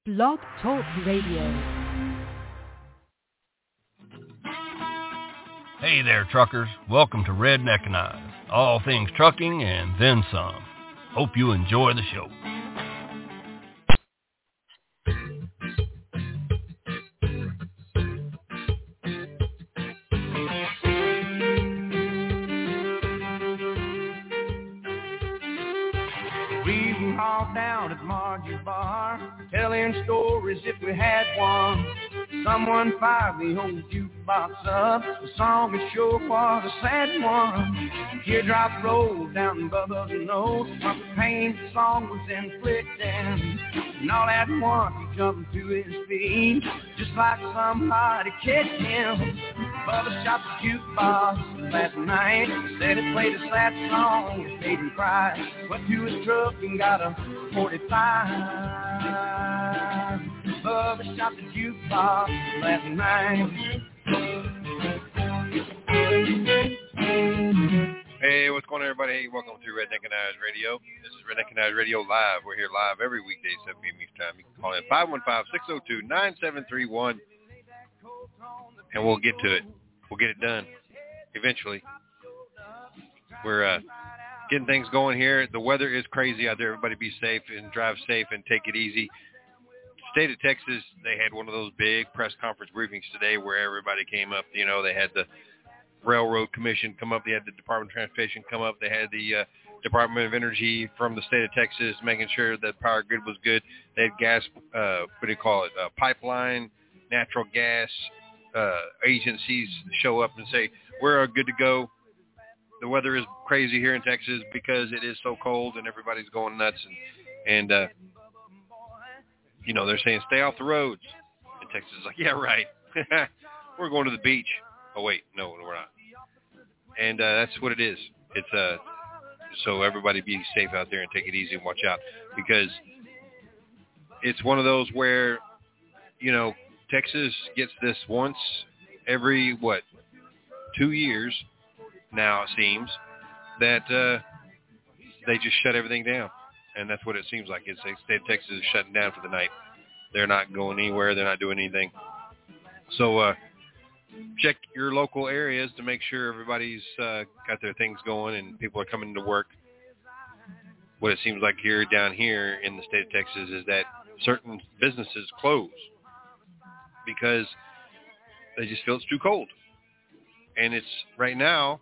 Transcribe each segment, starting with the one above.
Blog Talk Radio. Hey there, truckers. Welcome to Redneckinize, all things trucking and then some. Hope you enjoy the show. We were all down at Margie's bar, telling stories if we had one. Someone fired the old jukebox up. The song it sure was a sad one. Teardrops rolled down Bubba's nose. What the pain the song was inflicting. And all at once he jumped to his feet, just like somebody kicked him. Bubba shot the jukebox last night. Said it played a sad song. It made him cry. Went to his truck and got a 45. Bubba shot the jukebox last night. Hey, what's going on, everybody? Hey, welcome to Redneckinize Radio. This is Redneckinize Radio Live. We're here live every weekday, 7 p.m. Eastern Time. You can call in 515-602-9731, and we'll get to it. We'll get it done eventually. We're getting things going here. The weather is crazy out there. Everybody be safe and drive safe and take it easy. State of Texas, they had one of those big press conference briefings today where everybody came up. You know, they had the Railroad Commission come up. They had the Department of Transportation come up. They had the Department of Energy from the state of Texas making sure that power grid was good. They had gas, pipeline, natural gas agencies show up and say, we're good to go. The weather is crazy here in Texas because it is so cold and everybody's going nuts. And you know, they're saying stay off the roads. And Texas is like, yeah, right. We're going to the beach. Oh, wait, no, we're not. And that's what it is. It's so everybody be safe out there and take it easy and watch out, because it's one of those where, you know, Texas gets this once every, 2 years now, it seems, that they just shut everything down. And that's what it seems like. It's the state of Texas is shutting down for the night. They're not going anywhere. They're not doing anything. So check your local areas to make sure everybody's got their things going and people are coming to work. What it seems like down here in the state of Texas is that certain businesses close because they just feel it's too cold. And it's right now,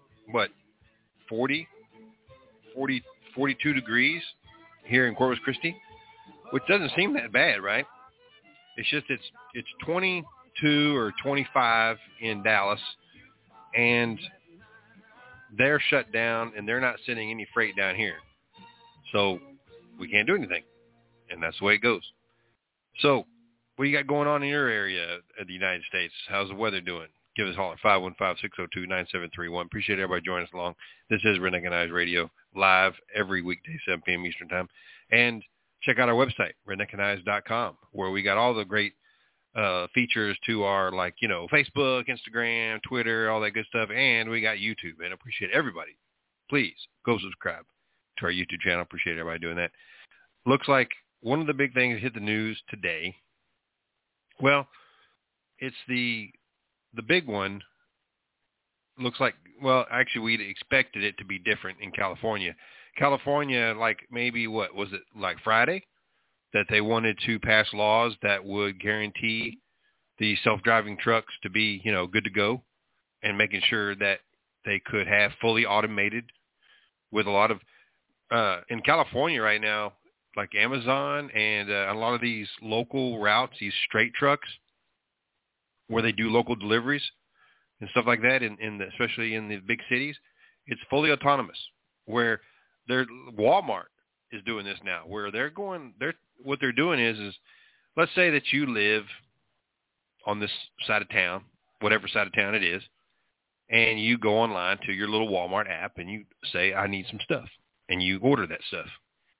42 degrees here in Corpus Christi, which doesn't seem that bad, right? It's just it's 22 or 25 in Dallas, and they're shut down, and they're not sending any freight down here. So we can't do anything, and that's the way it goes. So what do you got going on in your area of the United States? How's the weather doing? Give us a call at 515-602-9731. Appreciate everybody joining us along. This is Redneckinize Radio, live every weekday, 7 p.m. Eastern Time. And check out our website, redneckinize.com, where we got all the great features to our, Facebook, Instagram, Twitter, all that good stuff. And we got YouTube. And I appreciate everybody. Please go subscribe to our YouTube channel. Appreciate everybody doing that. Looks like one of the big things that hit the news today, well, it's the big one. Looks like, actually we'd expected it to be different in California. California, maybe Friday, that they wanted to pass laws that would guarantee the self-driving trucks to be, good to go, and making sure that they could have fully automated with a lot of, in California right now, like Amazon and a lot of these local routes, these straight trucks, where they do local deliveries and stuff like that, especially in the big cities, it's fully autonomous. Where Walmart is doing this now, where what they're doing is let's say that you live on this side of town, whatever side of town it is, and you go online to your little Walmart app and you say, I need some stuff, and you order that stuff.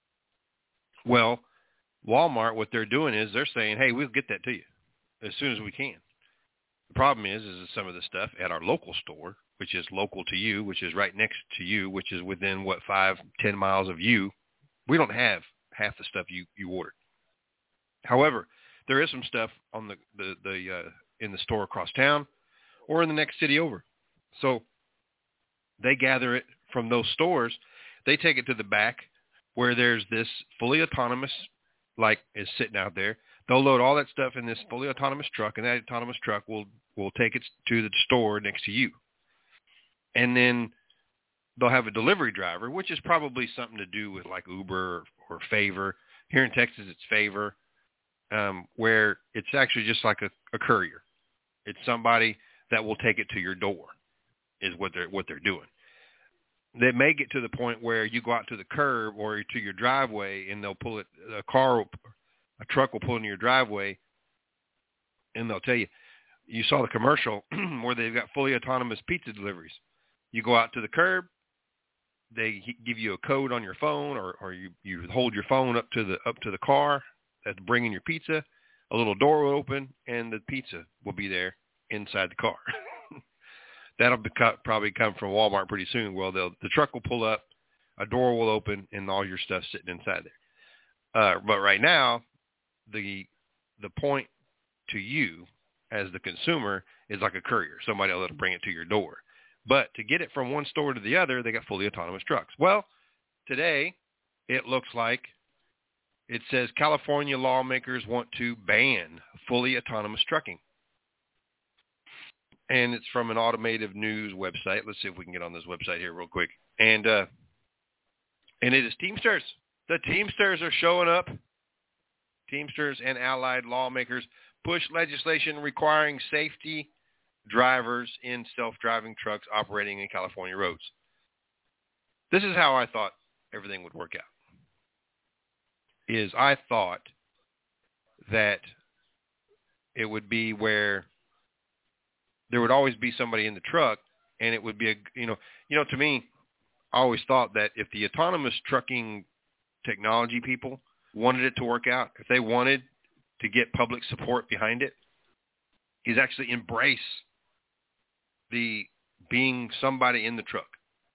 Well, Walmart, what they're doing is they're saying, hey, we'll get that to you as soon as we can. The problem is some of the stuff at our local store, which is local to you, which is right next to you, which is within, 5-10 miles of you, we don't have half the stuff you ordered. However, there is some stuff on the in the store across town or in the next city over. So they gather it from those stores. They take it to the back where there's this fully autonomous, like, is sitting out there. They'll load all that stuff in this fully autonomous truck, and that autonomous truck will take it to the store next to you. And then they'll have a delivery driver, which is probably something to do with like Uber or Favor. Here in Texas, it's Favor, where it's actually just like a courier. It's somebody that will take it to your door is what they're doing. They may get to the point where you go out to the curb or to your driveway, and they'll pull it. A truck will pull into your driveway, and they'll tell you. You saw the commercial where they've got fully autonomous pizza deliveries. You go out to the curb, they give you a code on your phone, or you hold your phone up to the car that's bringing your pizza. A little door will open, and the pizza will be there inside the car. That'll probably come from Walmart pretty soon. Well, the truck will pull up, a door will open, and all your stuff's sitting inside there. But right now, the point to you as the consumer is like a courier. Somebody will bring it to your door. But to get it from one store to the other, they got fully autonomous trucks. Well, today it looks like it says California lawmakers want to ban fully autonomous trucking. And it's from an automotive news website. Let's see if we can get on this website here real quick. And it is Teamsters. The Teamsters are showing up. Teamsters and allied lawmakers push legislation requiring safety drivers in self-driving trucks operating in California roads. This is how I thought everything would work out. I thought that it would be where there would always be somebody in the truck, and it would be to me, I always thought that if the autonomous trucking technology people wanted it to work out, if they wanted to get public support behind it, is actually embrace the being somebody in the truck,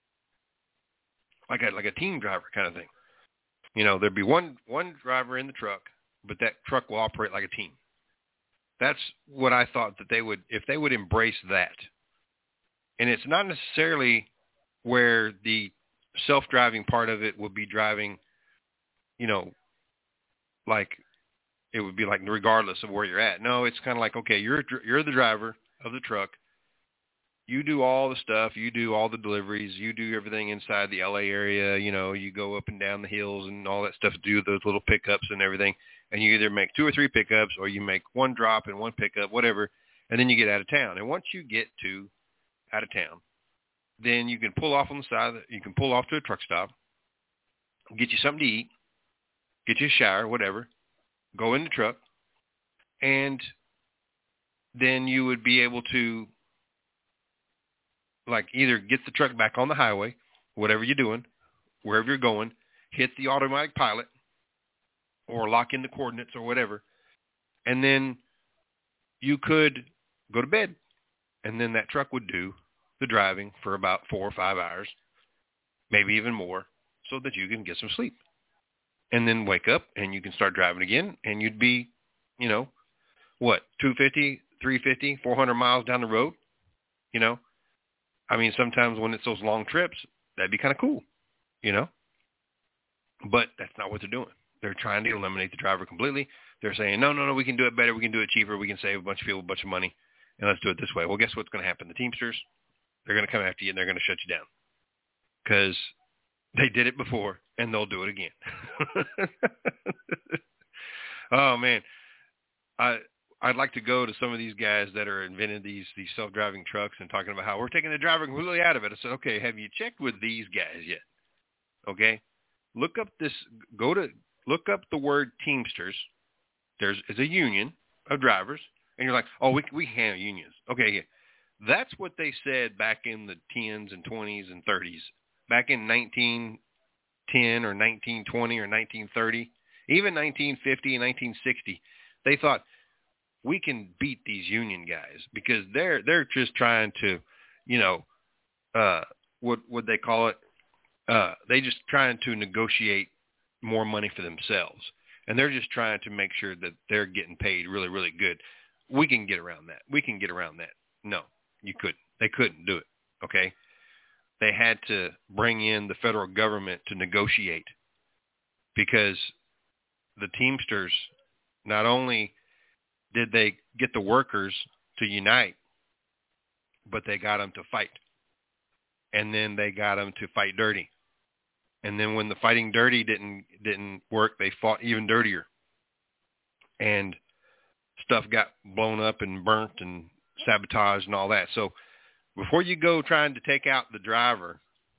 like a team driver kind of thing. There'd be one driver in the truck, but that truck will operate like a team. That's what I thought that if they would embrace that. And it's not necessarily where the self-driving part of it would be driving, like it would be like regardless of where you're at. No, it's kind of like, okay, you're the driver of the truck. You do all the stuff. You do all the deliveries. You do everything inside the LA area. You go up and down the hills and all that stuff, do those little pickups and everything. And you either make 2 or 3 pickups, or you make 1 drop and 1 pickup, whatever. And then you get out of town. And once you get out of town, then you can pull off on the side. You can pull off to a truck stop, get you something to eat, get you a shower, whatever, go in the truck, and then you would be able to like either get the truck back on the highway, whatever you're doing, wherever you're going, hit the automatic pilot or lock in the coordinates or whatever, and then you could go to bed, and then that truck would do the driving for about 4 or 5 hours, maybe even more, so that you can get some sleep. And then wake up, and you can start driving again, and you'd be, 250, 350, 400 miles down the road, I mean, sometimes when it's those long trips, that'd be kind of cool, But that's not what they're doing. They're trying to eliminate the driver completely. They're saying, no, we can do it better. We can do it cheaper. We can save a bunch of fuel, a bunch of money, and let's do it this way. Well, guess what's going to happen? The Teamsters, they're going to come after you, and they're going to shut you down because they did it before, and they'll do it again. Oh, man. I'd like to go to some of these guys that are inventing these self-driving trucks and talking about how we're taking the driver completely out of it. I said, okay, have you checked with these guys yet? Okay. Look up the word Teamsters. There's a union of drivers, and you're like, oh, we handle unions. Okay, yeah. That's what they said back in the 10s and 20s and 30s, back in 1910 or 1920 or 1930, even 1950 and 1960. They thought, we can beat these union guys because they're just trying to, what would they call it? They just trying to negotiate more money for themselves. and they're just trying to make sure that they're getting paid really, really good. We can get around that. No, you couldn't. They couldn't do it, okay? They had to bring in the federal government to negotiate because the Teamsters, not only did they get the workers to unite, but they got them to fight. And then they got them to fight dirty. And then when the fighting dirty didn't work, they fought even dirtier. And stuff got blown up and burnt and sabotaged and all that. So before you go trying to take out the driver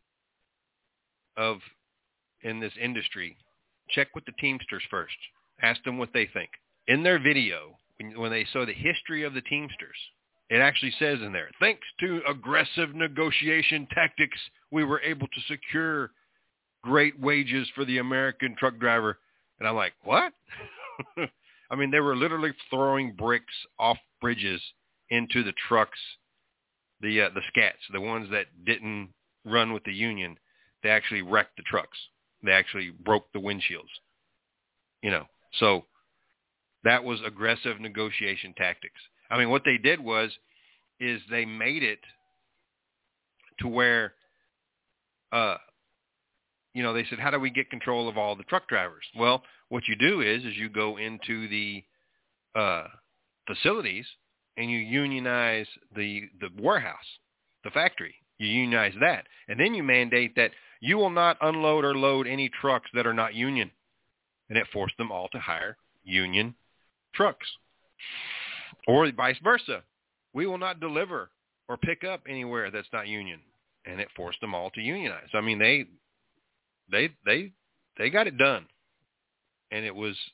in this industry, check with the Teamsters first. Ask them what they think. In their video, when they saw the history of the Teamsters, it actually says in there, thanks to aggressive negotiation tactics, we were able to secure great wages for the American truck driver. And I'm like, what? I mean, they were literally throwing bricks off bridges into the trucks, the scats, the ones that didn't run with the union. They actually wrecked the trucks. They actually broke the windshields. So that was aggressive negotiation tactics. I mean, what they did is they made it to where, they said, how do we get control of all the truck drivers? Well, what you do is you go into the facilities and you unionize the warehouse, the factory. You unionize that. And then you mandate that you will not unload or load any trucks that are not union. And it forced them all to hire union trucks. Or vice versa. We will not deliver or pick up anywhere that's not union. And it forced them all to unionize. I mean, they got it done. And it was,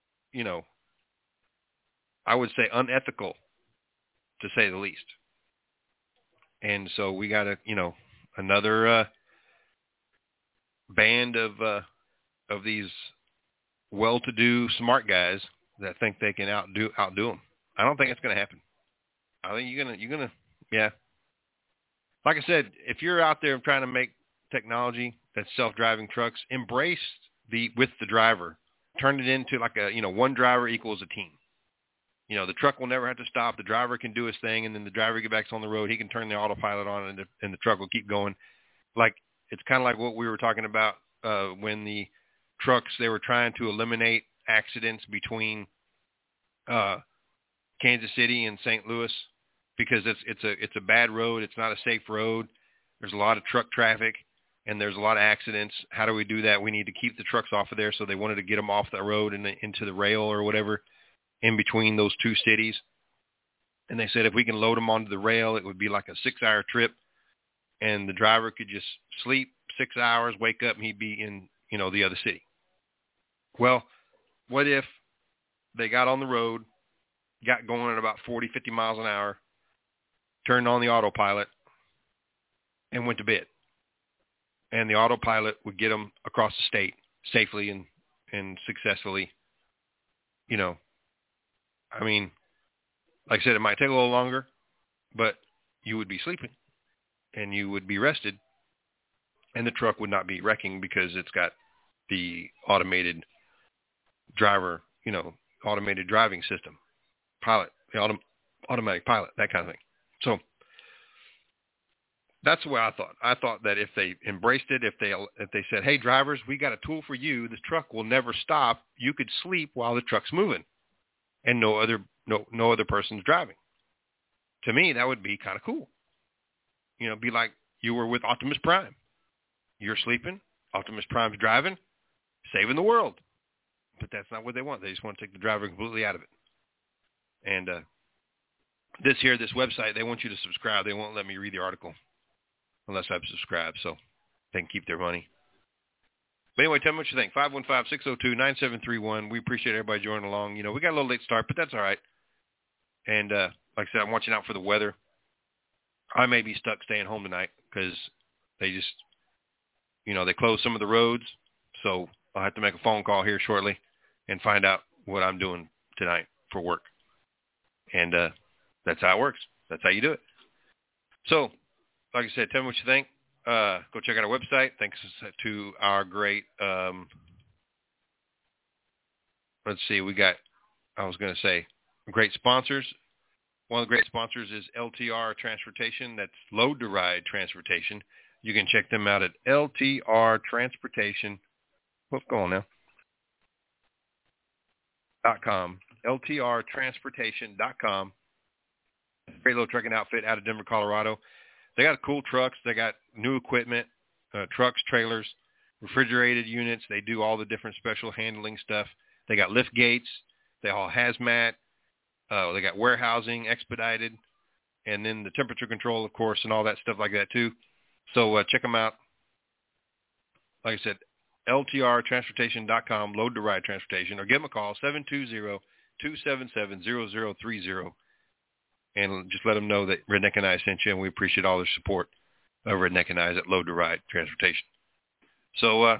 I would say unethical, to say the least. And so we got another band of these well-to-do smart guys that think they can outdo them. I don't think it's going to happen. I think you're gonna, yeah. Like I said, if you're out there trying to make technology that's self-driving trucks, embrace with the driver, turn it into like one driver equals a team. The truck will never have to stop. The driver can do his thing, and then the driver get back on the road. He can turn the autopilot on, and the truck will keep going. Like it's kind of like what we were talking about when the trucks, they were trying to eliminate accidents between Kansas City and St. Louis because it's a bad road. It's not a safe road. There's a lot of truck traffic, and there's a lot of accidents. How do we do that? We need to keep the trucks off of there. So they wanted to get them off the road and into the rail or whatever in between those two cities. And they said if we can load them onto the rail, it would be like a 6-hour trip, and the driver could just sleep 6 hours, wake up, and he'd be in the other city. Well, what if they got on the road, got going at about 40, 50 miles an hour, turned on the autopilot, and went to bed? And the autopilot would get them across the state safely and successfully. I mean, like I said, it might take a little longer, but you would be sleeping and you would be rested, and the truck would not be wrecking because it's got the automated driver, automated driving system, pilot, the automatic pilot, that kind of thing. So that's the way I thought. I thought that if they embraced it, if they said, hey, drivers, we got a tool for you. This truck will never stop. You could sleep while the truck's moving and no other person's driving. To me, that would be kind of cool. Be like you were with Optimus Prime. You're sleeping, Optimus Prime's driving, saving the world. But that's not what they want. They just want to take the driver completely out of it. And this website, they want you to subscribe. They won't let me read the article unless I've subscribed, so they can keep their money. But anyway, tell me what you think. 515-602-9731. We appreciate everybody joining along. We got a little late start, but that's all right. And like I said, I'm watching out for the weather. I may be stuck staying home tonight because they just, they closed some of the roads. So I'll have to make a phone call here shortly and find out what I'm doing tonight for work. And that's how it works. That's how you do it. So, like I said, tell me what you think. Go check out our website. Thanks to our great let's see, we got, I was going to say, great sponsors. One of the great sponsors is LTR Transportation. That's Load to Ride Transportation. You can check them out at LTR Transportation. What's going on now? .com. LTRtransportation.com. Great little trucking outfit out of Denver, Colorado. They got cool trucks. They got new equipment, trucks, trailers, refrigerated units. They do all the different special handling stuff. They got lift gates. They haul hazmat. They got warehousing, expedited, and then the temperature control, of course, and all that stuff like that too. So check them out. Like I said, LTRtransportation.com, Load to Ride Transportation, or give them a call, 720-277-0030, and just let them know that Redneck and I sent you, and we appreciate all their support of Redneck and I at Load to Ride Transportation. So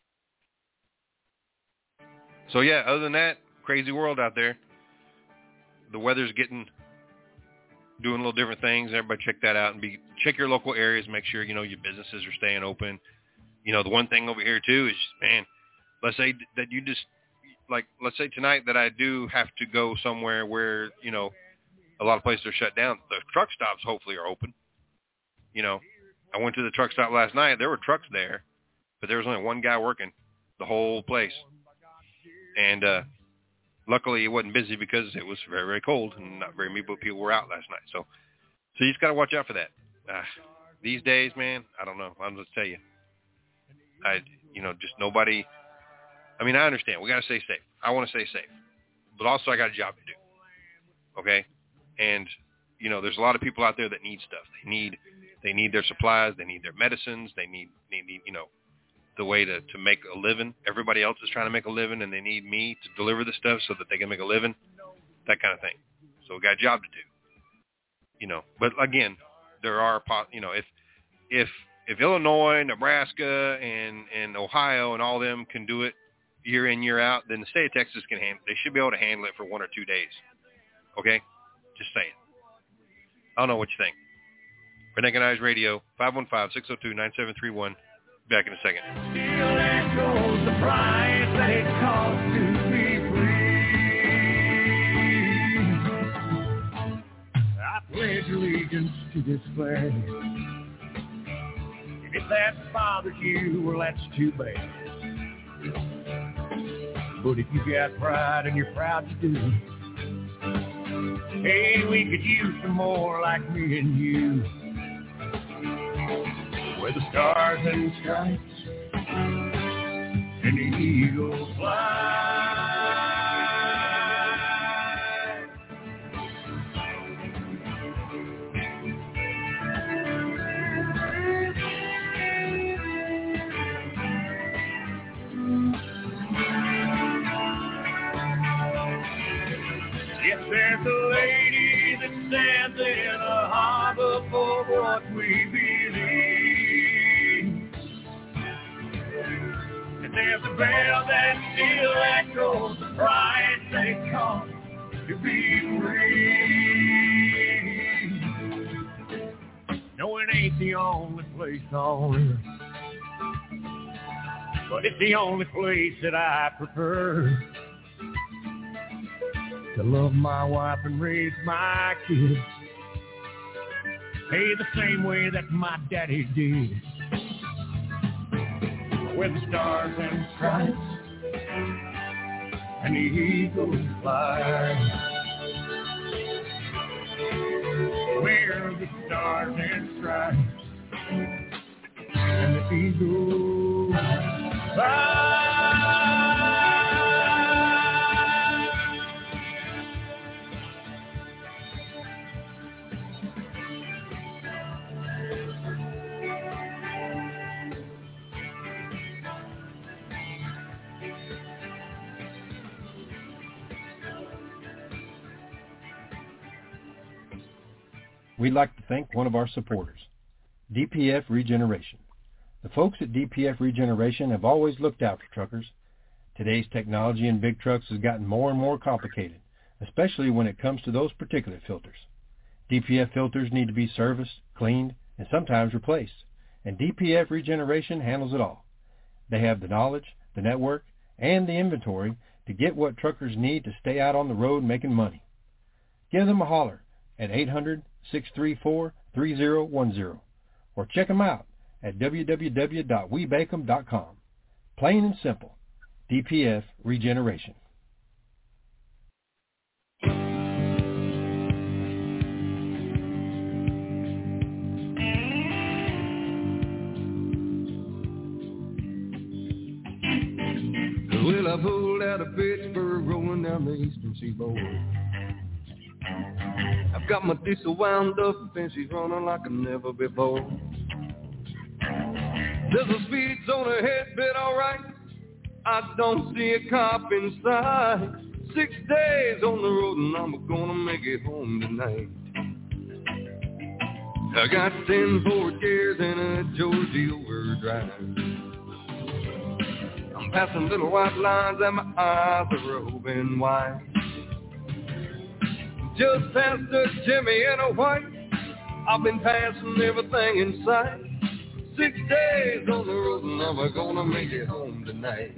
yeah, other than that, crazy world out there. The weather's doing a little different things. Everybody check that out and check your local areas. Make sure, your businesses are staying open. The one thing over here too is, man, let's say that let's say tonight that I do have to go somewhere where, a lot of places are shut down. The truck stops hopefully are open. I went to the truck stop last night. There were trucks there, but there was only one guy working the whole place. And, luckily, it wasn't busy because it was very, very cold and not very many people were out last night. So you just got to watch out for that. These days, man, I don't know. I'm just tell you. Just nobody. I mean, I understand. We got to stay safe. I want to stay safe. But also, I got a job to do. Okay? And, there's a lot of people out there that need stuff. They need their supplies. They need their medicines. They need the way to make a living. Everybody else is trying to make a living, and they need me to deliver the stuff so that they can make a living, that kind of thing. So we got a job to do, But again, there are, if Illinois, Nebraska, and Ohio and all them can do it year in, year out, then the state of Texas can handle it. They should be able to handle it for 1 or 2 days. Okay? Just saying. I don't know what you think. Redneck and Eyes Radio, 515-602-9731. Back in a second. Still echoes the price that it costs to be free. I pledge allegiance to this flag. And if that bothers you, well, that's too bad. But if you got pride and you're proud to do, hey, we could use some more like me and you. Where the stars and stripes and the eagles fly. Yes, there's a lady that stands in a harbor for what we believe. There's a bell that still echoes the price that it costs to be free. No, it ain't the only place on earth, but it's the only place that I prefer to love my wife and raise my kids. Hey, the same way that my daddy did. Where the stars and stripes and the eagles fly. Where the stars and stripes and the eagles fly. We'd like to thank one of our supporters, DPF Regeneration. The folks at DPF Regeneration have always looked out for truckers. Today's technology in big trucks has gotten more and more complicated, especially when it comes to those particulate filters. DPF filters need to be serviced, cleaned, and sometimes replaced, and DPF Regeneration handles it all. They have the knowledge, the network, and the inventory to get what truckers need to stay out on the road making money. Give them a holler at 800-634-3010 or check them out at www.webacem.com. Plain and simple, DPF Regeneration. Well, I pulled out of Pittsburgh, rolling down the eastern seaboard. I've got my diesel wound up and she's running like never before. There's a speed zone ahead, bit alright. I don't see a cop inside. 6 days on the road and I'm gonna make it home tonight. I got 10 Ford gears and a Georgia overdrive. I'm passing little white lines and my eyes are open wide. Just past a Jimmy and a white. I've been passing everything in sight. 6 days on the road and I'm gonna make it home tonight.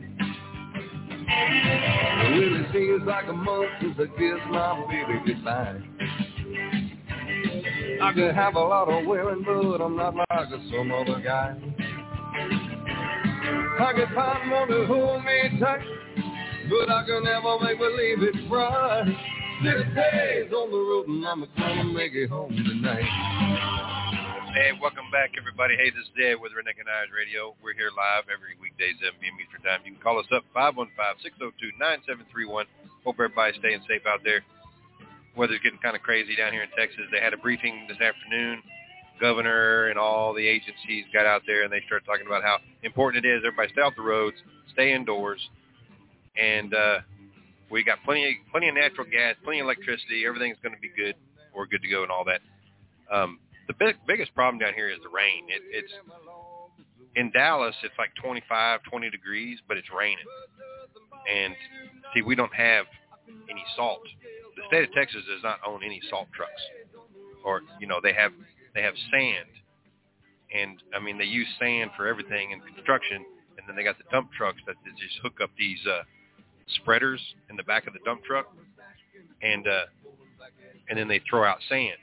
It really seems like a month since I kissed my baby goodbye. I could have a lot of women, but I'm not like some other guy. I could find one to hold me tight, but I can never make believe it's right. 6 days on the road and I'm gonna make it home tonight. Hey, welcome back, everybody. Hey, this is Dad with Redneck Eyes Radio. We're here live every weekday, 7 p.m. Eastern Time. You can call us up, 515-602-9731. Hope everybody's staying safe out there. Weather's getting kind of crazy down here in Texas. They had a briefing this afternoon. Governor and all the agencies got out there, and they started talking about how important it is. Everybody stay off the roads, stay indoors, and we got plenty of natural gas, plenty of electricity. Everything's going to be good. We're good to go and all that. The biggest problem down here is the rain. It's in Dallas, it's like 25, 20 degrees, but it's raining. And, see, we don't have any salt. The state of Texas does not own any salt trucks. Or, you know, they have sand. And, I mean, they use sand for everything in construction. And then they got the dump trucks that just hook up these spreaders in the back of the dump truck. And then they throw out sand.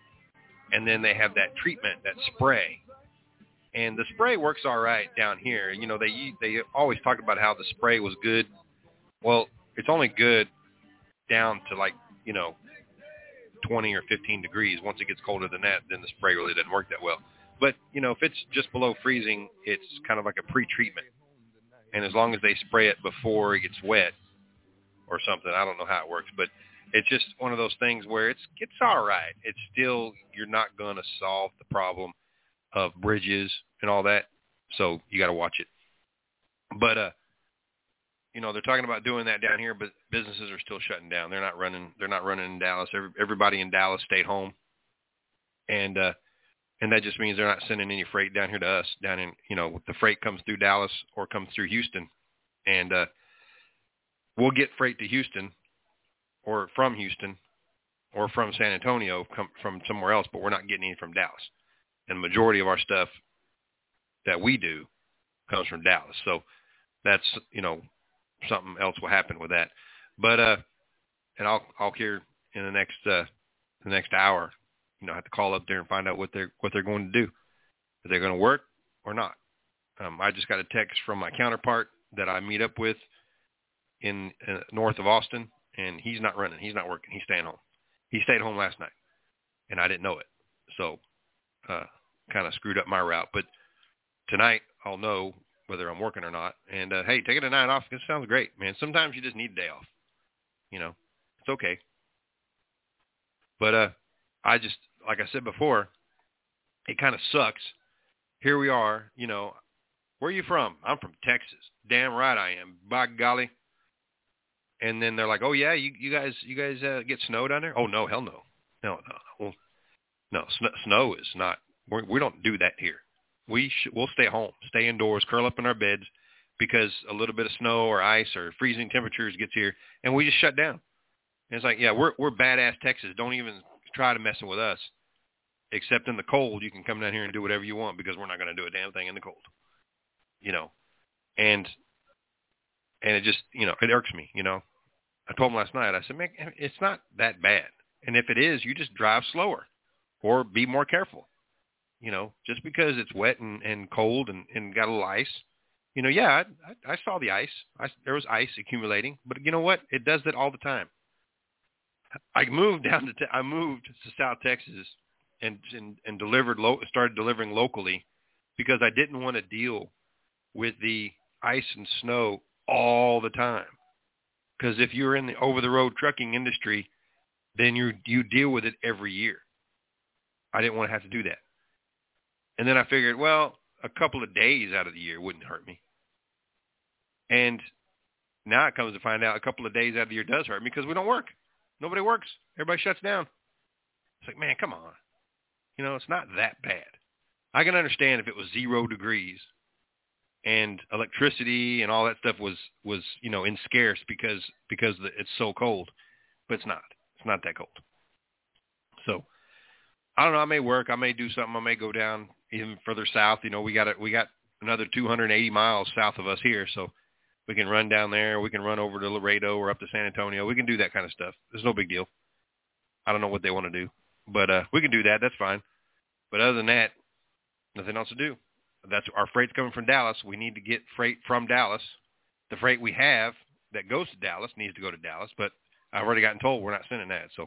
And then they have that treatment, that spray. And the spray works all right down here. You know, they always talk about how the spray was good. Well, it's only good down to like, you know, 20 or 15 degrees. Once it gets colder than that, then the spray really doesn't work that well. But, you know, if it's just below freezing, it's kind of like a pre-treatment. And as long as they spray it before it gets wet or something, I don't know how it works, but it's just one of those things where it's all right. It's still, you're not going to solve the problem of bridges and all that, so you got to watch it. But you know, they're talking about doing that down here, but businesses are still shutting down. They're not running in Dallas. Everybody in Dallas stayed home, and that just means they're not sending any freight down here to us. Down in, you know, the freight comes through Dallas or comes through Houston, and we'll get freight to Houston, or from Houston, or from San Antonio, from somewhere else, but we're not getting any from Dallas. And the majority of our stuff that we do comes from Dallas. So that's, you know, something else will happen with that. But and I'll hear in the next hour, you know, I have to call up there and find out what they're going to do. If they're going to work or not. I just got a text from my counterpart that I meet up with in north of Austin. And he's not running. He's not working. He's staying home. He stayed home last night, and I didn't know it. So kind of screwed up my route. But tonight I'll know whether I'm working or not. And, hey, taking a night off, this sounds great, man. Sometimes you just need a day off. You know, it's okay. But I just, like I said before, it kind of sucks. Here we are, you know. Where are you from? I'm from Texas. Damn right I am. By golly. And then they're like, "Oh yeah, you guys get snow down there?" Oh no, hell no, no. Well, no, snow is not. We don't do that here. We'll stay home, stay indoors, curl up in our beds, because a little bit of snow or ice or freezing temperatures gets here, and we just shut down. And it's like, yeah, we're badass Texas. Don't even try to mess with us. Except in the cold, you can come down here and do whatever you want, because we're not going to do a damn thing in the cold. You know, and And it just, it irks me, I told him last night, I said, man, it's not that bad. And if it is, you just drive slower or be more careful. Just because it's wet and cold and got a little ice, I saw the ice. There was ice accumulating, but you know what? It does that all the time. I moved to South Texas and started delivering locally because I didn't want to deal with the ice and snow all the time. Because if you're in the over-the-road trucking industry, then you deal with it every year. I didn't want to have to do that. And then I figured, well, a couple of days out of the year wouldn't hurt me. And now it comes to find out a couple of days out of the year does hurt me because we don't work. Nobody works. Everybody shuts down. It's like, man, come on. It's not that bad. I can understand if it was 0 degrees and electricity and all that stuff was in scarce because it's so cold. But it's not. It's not that cold. So I don't know. I may work. I may do something. I may go down even further south. We got another 280 miles south of us here, so we can run down there. We can run over to Laredo or up to San Antonio. We can do that kind of stuff. There's no big deal. I don't know what they want to do, but we can do that. That's fine. But other than that, nothing else to do. That's our freight's coming from Dallas. We need to get freight from Dallas. The freight we have that goes to Dallas needs to go to Dallas, but I've already gotten told we're not sending that. So,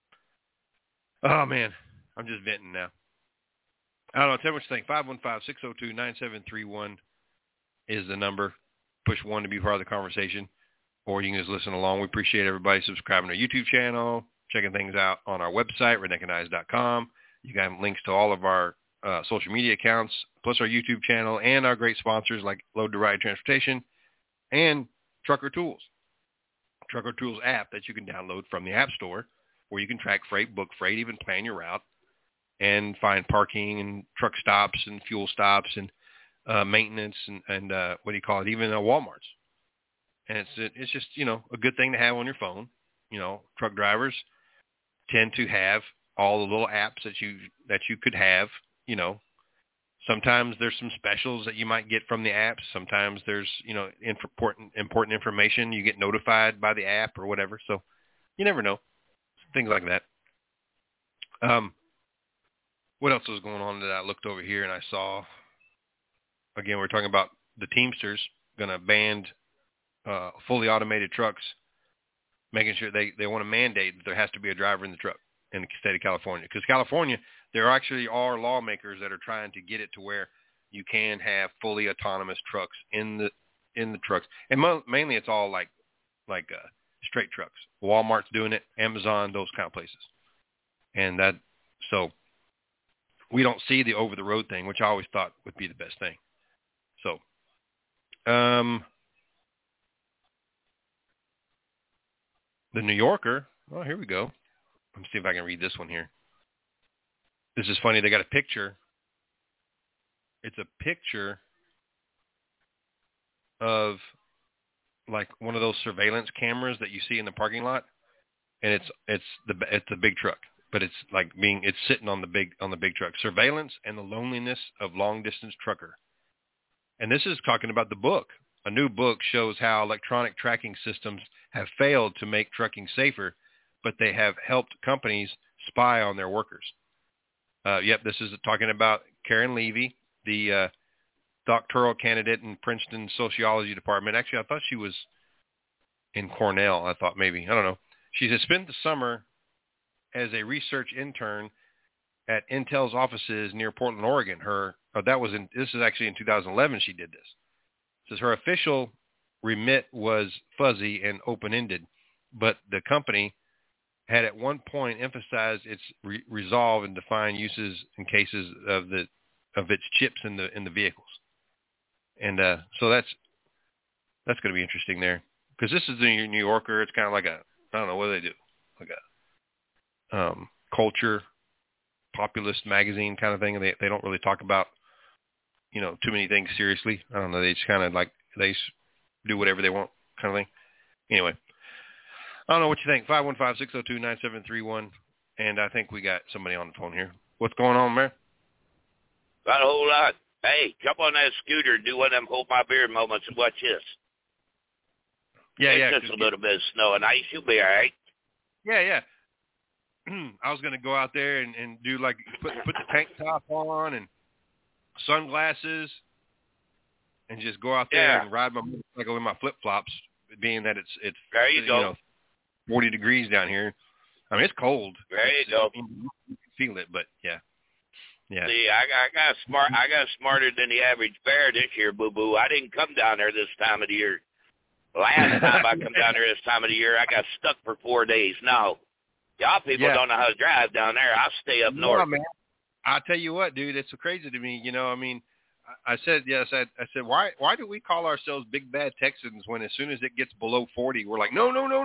oh man, I'm just venting now. I don't know. Tell me what you think. 515-602-9731 is the number. Push 1 to be part of the conversation, or you can just listen along. We appreciate everybody subscribing to our YouTube channel, checking things out on our website, redneckandeyes.com. You got links to all of our social media accounts, plus our YouTube channel, and our great sponsors like Load to Ride Transportation and Trucker Tools. Trucker Tools app that you can download from the App Store, where you can track freight, book freight, even plan your route, and find parking and truck stops and fuel stops and maintenance and what do you call it, even Walmarts. And it's just, a good thing to have on your phone. Truck drivers tend to have all the little apps that you could have. Sometimes there's some specials that you might get from the apps. Sometimes there's, important information. You get notified by the app or whatever. So you never know. Things like that. What else was going on that I looked over here and I saw? Again, we're talking about the Teamsters going to ban fully automated trucks, making sure they want to mandate that there has to be a driver in the truck in the state of California. Because California, there actually are lawmakers that are trying to get it to where you can have fully autonomous trucks in the trucks. And mainly it's all like straight trucks. Walmart's doing it, Amazon, those kind of places. And so we don't see the over-the-road thing, which I always thought would be the best thing. So, the New Yorker, oh, here we go. Let me see if I can read this one here. This is funny. They got a picture. It's a picture of like one of those surveillance cameras that you see in the parking lot, and it's the big truck, but it's sitting on the big truck. Surveillance and the loneliness of long distance trucker. And this is talking about the book. A new book shows how electronic tracking systems have failed to make trucking safer, but they have helped companies spy on their workers. This is talking about Karen Levy, the doctoral candidate in Princeton Sociology Department. Actually, I thought she was in Cornell. I thought maybe. I don't know. She has spent the summer as a research intern at Intel's offices near Portland, Oregon. This is actually in 2011 she did this. It says her official remit was fuzzy and open-ended, but the company had at one point emphasized its resolve and defined uses and cases of its chips in the vehicles. And so that's going to be interesting there, because this is the New Yorker. It's kind of like I don't know, what do they do? Like a culture, populist magazine kind of thing. And they don't really talk about, too many things seriously. I don't know. They just kind of they do whatever they want kind of thing. Anyway, I don't know what you think. 515-602-9731. And I think we got somebody on the phone here. What's going on, man? Not a whole lot. Hey, jump on that scooter and do one of them hold my beer moments and watch this. Yeah, Just a little bit of snow and ice. You'll be all right. Yeah. I was going to go out there and do like put the tank top on and sunglasses and just go out there and ride my motorcycle in my flip-flops, being that it's there you go. You know, 40 degrees down here. I mean, it's cold. There you go. You can feel it, but yeah. See, I got smarter than the average bear this year, boo-boo. I didn't come down there this time of the year. Last time I come down there this time of the year, I got stuck for 4 days. Now, y'all people don't know how to drive down there. I'll stay up north. Man. I'll tell you what, dude, it's so crazy to me. You know, I mean, I said, why do we call ourselves Big Bad Texans when as soon as it gets below 40, we're like, no.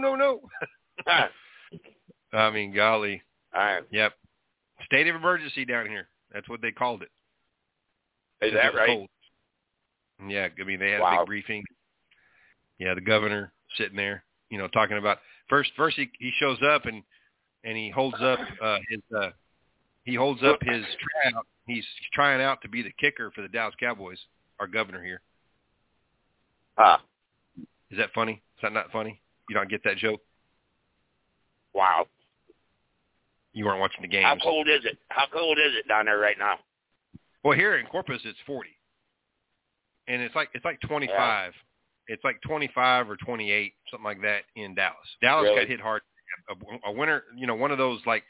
I mean, golly. All right. Yep. State of emergency down here. That's what they called it. Is that right? Cold. Yeah, I mean, they had a big briefing. Yeah, the governor sitting there, you know, talking about first he shows up and he holds up his tryout. He's trying out to be the kicker for the Dallas Cowboys. Our governor here. Is that funny? Is that not funny? You don't get that joke? Wow. You weren't watching the games. How cold is it? How cold is it down there right now? Well, here in Corpus, it's 40, and it's like 25. Yeah. It's like 25 or 28, something like that in Dallas. Dallas got hit hard. A winter, you know, one of those like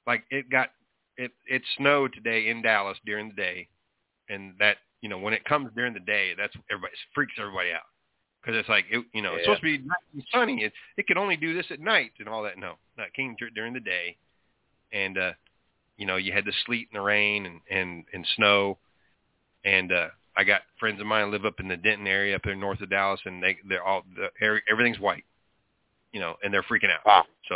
it snowed today in Dallas during the day, and that, you know, when it comes during the day, that's freaks everybody out because it's like it's supposed to be nice and sunny. It can only do this at night and all that. No, it came during the day, and you know, you had the sleet and the rain and snow, and I got friends of mine live up in the Denton area up there north of Dallas, and they're all everything's white, you know, and they're freaking out. Wow. So.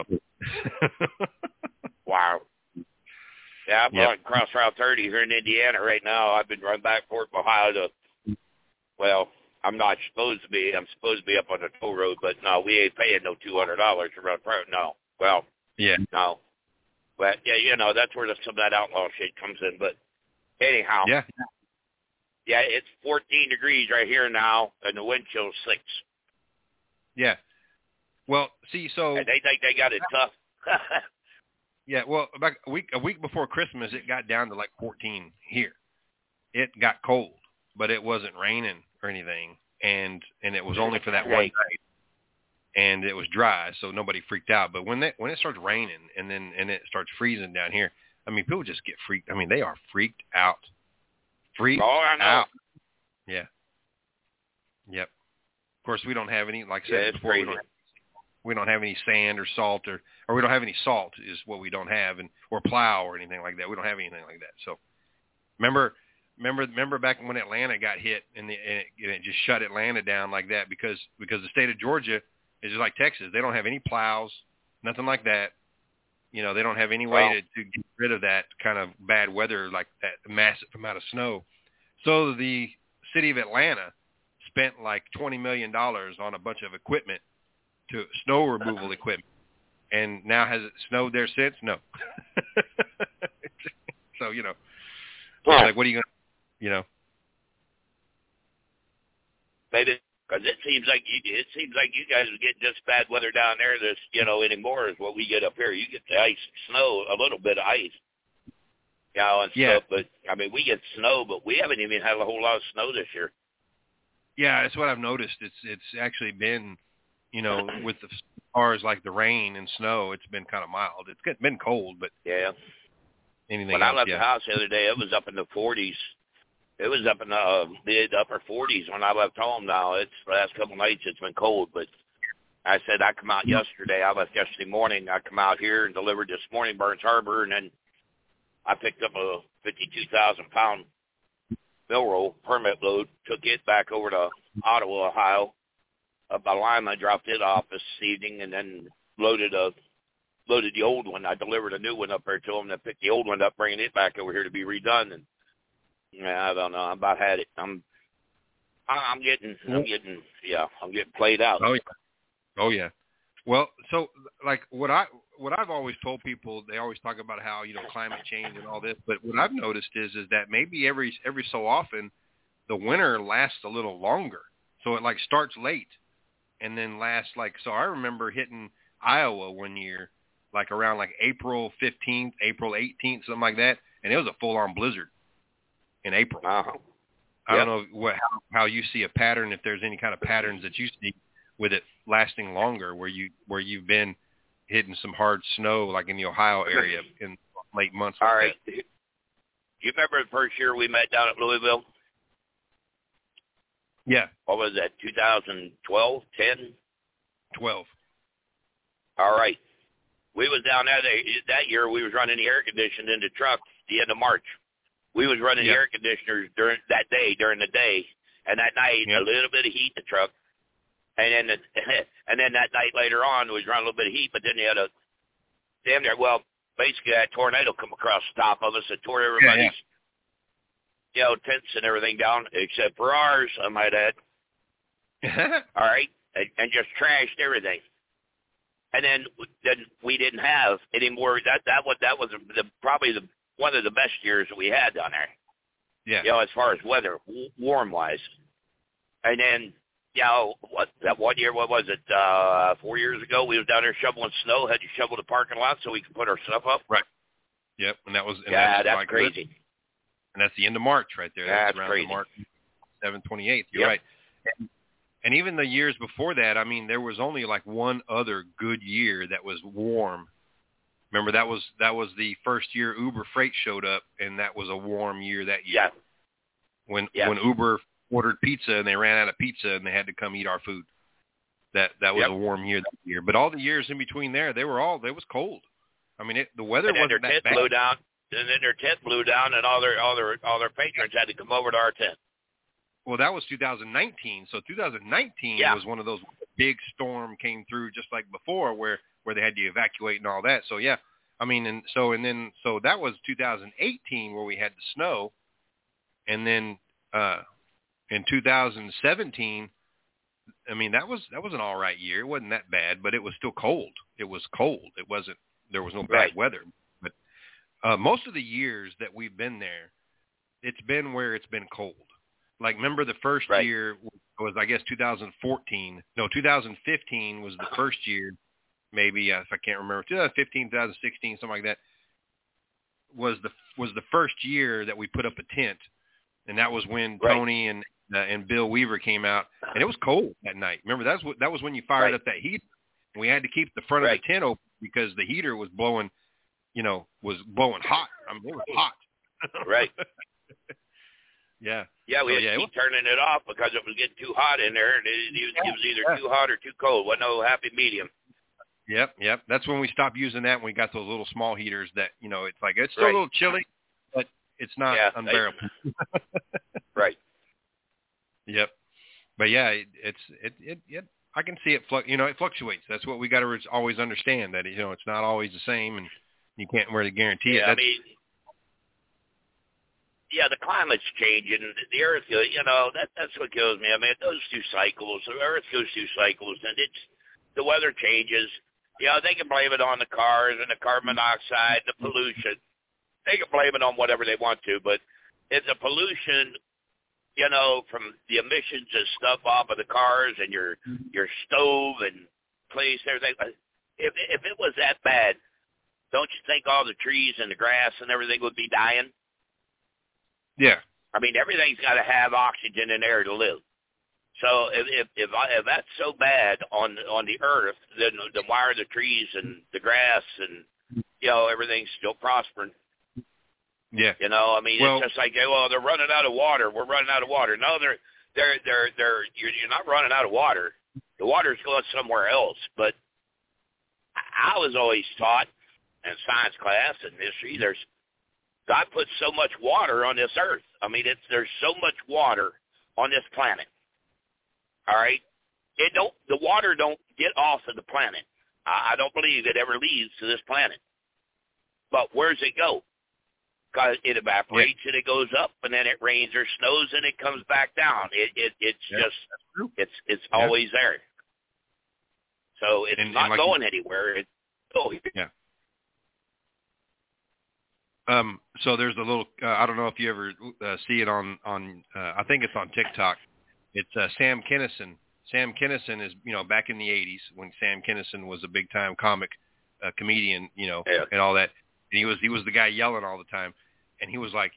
Wow. Yeah, I'm on Cross Route 30 here in Indiana right now. I've been running back and forth from Ohio to, well, I'm not supposed to be. I'm supposed to be up on the toll road, but no, we ain't paying no $200 to run. No. Well, no. But, yeah, you know, that's where some of that outlaw shit comes in. But anyhow. Yeah. Yeah, it's 14 degrees right here now, and the wind chill's 6. Yeah. Well, see, so. And they think they got it tough. Yeah, well, about a week before Christmas, it got down to like 14 here. It got cold, but it wasn't raining or anything, and it was only for that one night, and it was dry, so nobody freaked out. But when it starts raining and it starts freezing down here, I mean, people just get freaked. I mean, they are freaked out. Out. Yeah. Yep. Of course, we don't have any, like I said before, we don't have any sand or salt or we don't have any salt is what we don't have, or plow or anything like that. We don't have anything like that. So remember back when Atlanta got hit and it just shut Atlanta down like that because the state of Georgia is just like Texas. They don't have any plows, nothing like that. You know, they don't have any way to get rid of that kind of bad weather, like that massive amount of snow. So the city of Atlanta spent like $20 million on a bunch of equipment, to snow removal equipment. And now has it snowed there since? No. So, you know, it's like, what are you going to, you know? Maybe, because it seems like you guys are getting just bad weather down there this, you know, anymore is what we get up here. You get the ice, snow, a little bit of ice, you know, and stuff. But, I mean, we get snow, but we haven't even had a whole lot of snow this year. Yeah, that's what I've noticed. It's actually been, you know, with as far as like the rain and snow, it's been kind of mild. It's been cold, but anything when else, I left the house the other day, it was up in the 40s. It was up in the mid upper 40s when I left home. Now it's the last couple of nights it's been cold, but I said I come out yesterday. I left yesterday morning. I come out here and delivered this morning Burns Harbor, and then I picked up a 52,000-pound mill roll permit load, took it back over to Ottawa, Ohio. Up by Lima, dropped it off this evening, and then loaded the old one. I delivered a new one up there to them. They picked the old one up, bringing it back over here to be redone. And I don't know. I about had it. I'm getting played out. Oh yeah. Well, so like what I've always told people, they always talk about how, you know, climate change and all this, but what I've noticed is that maybe every so often the winter lasts a little longer. So it like starts late. and then so I remember hitting Iowa one year, like around like April 15th, April 18th, something like that, and it was a full-on blizzard in April. Uh-huh. I don't know how you see a pattern, if there's any kind of patterns that you see with it lasting longer, where you've been hitting some hard snow, like in the Ohio area in late months. All right. Do you remember the first year we met down at Louisville? Yeah. What was that, 2012, 10? 12. All right. We was down there that year. We was running the air conditioning in the truck the end of March. We was running the air conditioners during the day, and that night a little bit of heat in the truck, and then that night later on we was running a little bit of heat, but then you had basically that tornado come across the top of us and tore everybody's tents and everything down except for ours, I might add. All right, and just trashed everything. And then we didn't have any more. That was probably one of the best years that we had down there. Yeah. As far as weather, warm wise. And then, that one year, what was it? 4 years ago, we was down there shoveling snow. Had to shovel the parking lot so we could put our stuff up. Right. Yep. And that was that's crazy. And that's the end of March right there. That's around crazy. March 7th, 28th. You're right. And even the years before that, I mean, there was only like one other good year that was warm. Remember, that was the first year Uber Freight showed up, and that was a warm year that year. Yeah. When Uber ordered pizza and they ran out of pizza and they had to come eat our food. That was a warm year that year. But all the years in between there, it was cold. I mean, the weather wasn't that bad. Blew down, and then their tent blew down, and all their patrons had to come over to our tent. Well, that was 2019. So 2019 was one of those big storm came through just like before where they had to evacuate and all that. So, yeah, I mean, so that was 2018 where we had the snow. And then in 2017, I mean, that was an all right year. It wasn't that bad, but it was still cold. It was cold. There was no bad weather. But most of the years that we've been there, it's been where it's been cold. Like, remember the first year was, I guess, 2014. No, 2015 was the first year, maybe, if I can't remember. 2015, 2016, something like that, was the first year that we put up a tent. And that was when Tony and Bill Weaver came out. And it was cold that night. Remember, that was when you fired up that heater. And we had to keep the front of the tent open because the heater was blowing hot. I mean, it was hot. Right. Yeah. Yeah, we had to keep turning it off because it was getting too hot in there, and it was either too hot or too cold. Wasn't no happy medium. Yep. That's when we stopped using that, when we got those little small heaters that, it's like, it's still a little chilly, but it's not unbearable. Right. Yep. But yeah, I can see it, it fluctuates. That's what we got to always understand, that, it's not always the same, and you can't really guarantee it. I mean, the climate's changing. The Earth, that's what kills me. I mean, it goes through cycles. The Earth goes through cycles, and the weather changes. They can blame it on the cars and the carbon monoxide, the pollution. They can blame it on whatever they want to, but it's a pollution, from the emissions of stuff off of the cars and your stove and place, everything. If it was that bad, don't you think all the trees and the grass and everything would be dying? Yeah. I mean, everything's got to have oxygen in there to live. So if that's so bad on the earth, then why are the trees and the grass and everything's still prospering? Yeah. I mean, it's just like, they're running out of water. We're running out of water. No, you're not running out of water. The water's going somewhere else. But I was always taught in science class and history, God put so much water on this earth. I mean, there's so much water on this planet. All right? The water don't get off of the planet. I don't believe it ever leaves to this planet. But where's it go? Because it evaporates and it goes up, and then it rains or snows and it comes back down. It's always there. So it's not going anywhere. Yeah. So there's a little, I don't know if you ever see it on I think it's on TikTok. It's Sam Kinison Sam Kinison is, back in the 80s when Sam Kinison was a big time comic comedian, and all that. And he was the guy yelling all the time. And he was like,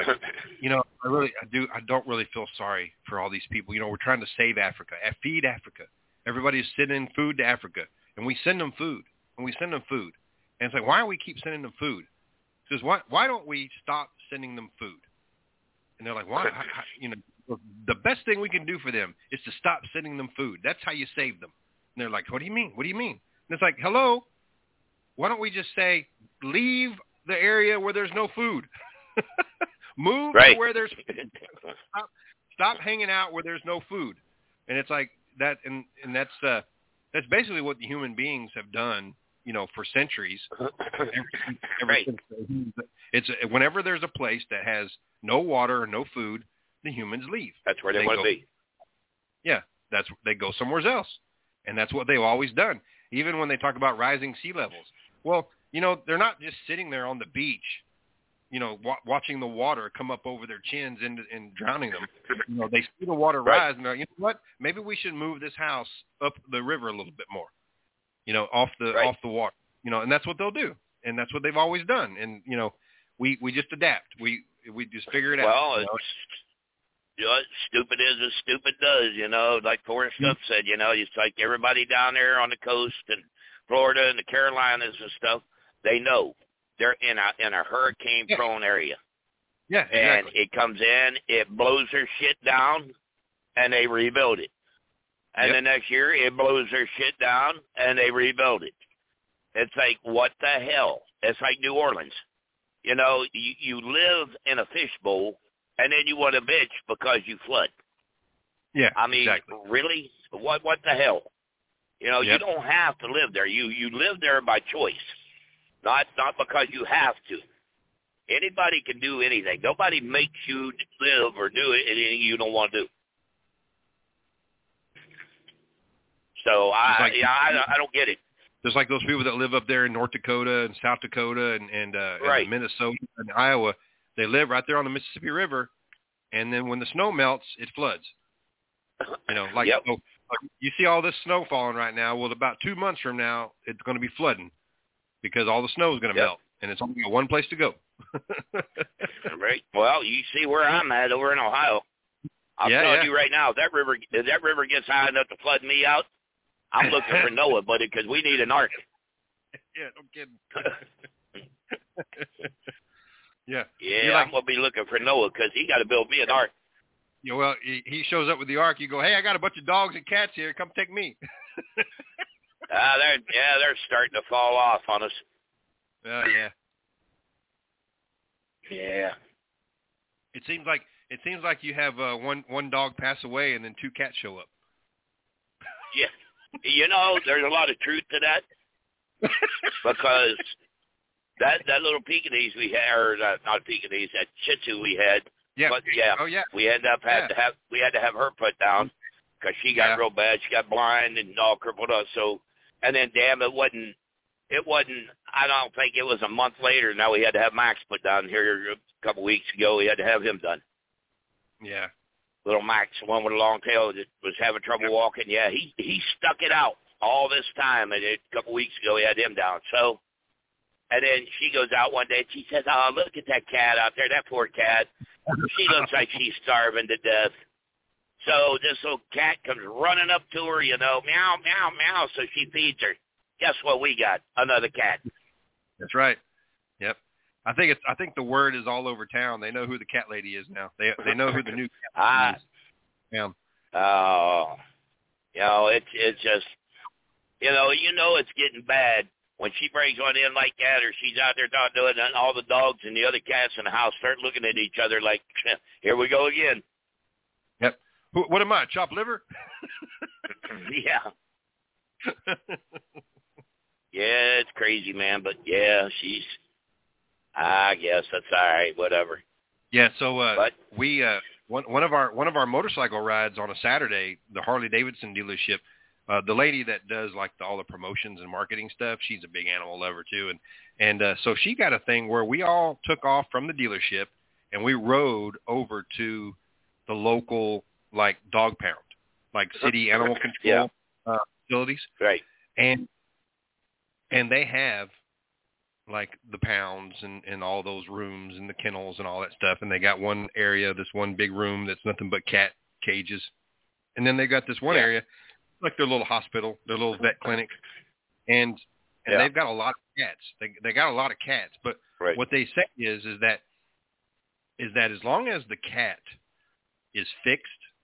I don't really feel sorry for all these people. We're trying to save Africa, feed Africa. Everybody's sending food to Africa, and we send them food, and it's like, why do we keep sending them food? He says, why don't we stop sending them food? And they're like, why? The best thing we can do for them is to stop sending them food. That's how you save them. And they're like, what do you mean? What do you mean? And it's like, hello, why don't we just say, leave the area where there's no food? Move to where there's food. Stop hanging out where there's no food. And it's like that, and that's basically what the human beings have done, for centuries. It's whenever there's a place that has no water or no food, the humans leave. That's where they want to be. Yeah, they go somewhere else, and that's what they've always done. Even when they talk about rising sea levels, well, they're not just sitting there on the beach, watching the water come up over their chins and drowning them. They see the water rise, and they're like, you know what? Maybe we should move this house up the river a little bit more, off the water, and that's what they'll do, and that's what they've always done. And we just adapt. We just figure it out. Well, stupid is as stupid does. Like Forrest Gump said, it's like everybody down there on the coast and Florida and the Carolinas and stuff. They know they're in a hurricane-prone area. Yeah, exactly. And it comes in, it blows their shit down, and they rebuild it. And the next year, it blows their shit down, and they rebuild it. It's like, what the hell? It's like New Orleans. You live in a fishbowl, and then you want to bitch because you flood. Yeah, I mean, exactly. Really? What the hell? You don't have to live there. You live there by choice. Not because you have to. Anybody can do anything. Nobody makes you live or do anything you don't want to do. So I don't get it. Just like those people that live up there in North Dakota and South Dakota and Minnesota and Iowa, they live right there on the Mississippi River, and then when the snow melts, it floods. You see all this snow falling right now. Well, about 2 months from now, it's going to be flooding because all the snow is going to melt, and it's only got one place to go. Right. Well, you see where I'm at over in Ohio. I'm telling you right now, if that river gets high enough to flood me out, I'm looking for Noah, buddy, because we need an ark. Yeah, no kidding. Yeah. Yeah, I'm going to be looking for Noah because he got to build me an ark. Yeah, well, he shows up with the ark. You go, hey, I got a bunch of dogs and cats here. Come take me. They're starting to fall off on us. Yeah. Yeah. It seems like you have one dog pass away and then 2 cats show up. Yeah. There's a lot of truth to that because that little Pekingese we had, or not Pekingese, that Shih Tzu we had. Yeah. But we ended up had to have her put down because she got real bad. She got blind and all crippled up. So, and then it wasn't. I don't think it was a month later. Now we had to have Max put down here a couple weeks ago. We had to have him done. Yeah. Little Max, the one with a long tail that was having trouble walking. Yeah, he stuck it out all this time. And a couple weeks ago, we had him down. So, and then she goes out one day and she says, "Oh, look at that cat out there, that poor cat. She looks like she's starving to death." So this little cat comes running up to her, meow, meow, meow. So she feeds her. Guess what we got? Another cat. That's right. Yep. I think the word is all over town. They know who the cat lady is now. They know who the new cat lady is. Yeah. Oh, it's just, it's getting bad when she brings one in like that, or she's out there doing it, and all the dogs and the other cats in the house start looking at each other like, here we go again. Yep. What am I, chopped liver? Yeah. Yeah, it's crazy, man, but yeah, I guess that's all right, whatever. Yeah, so we one of our motorcycle rides on a Saturday, the Harley Davidson dealership, the lady that does like all the promotions and marketing stuff, she's a big animal lover too, and so she got a thing where we all took off from the dealership and we rode over to the local like dog pound. like city animal control facilities. Right. And they have like the pounds and all those rooms and the kennels and all that stuff. And they got one area, this one big room that's nothing but cat cages. And then they got this one area, like their little hospital, their little vet clinic. And they've got a lot of cats. They got a lot of cats. But what they say is that as long as the cat is fixed,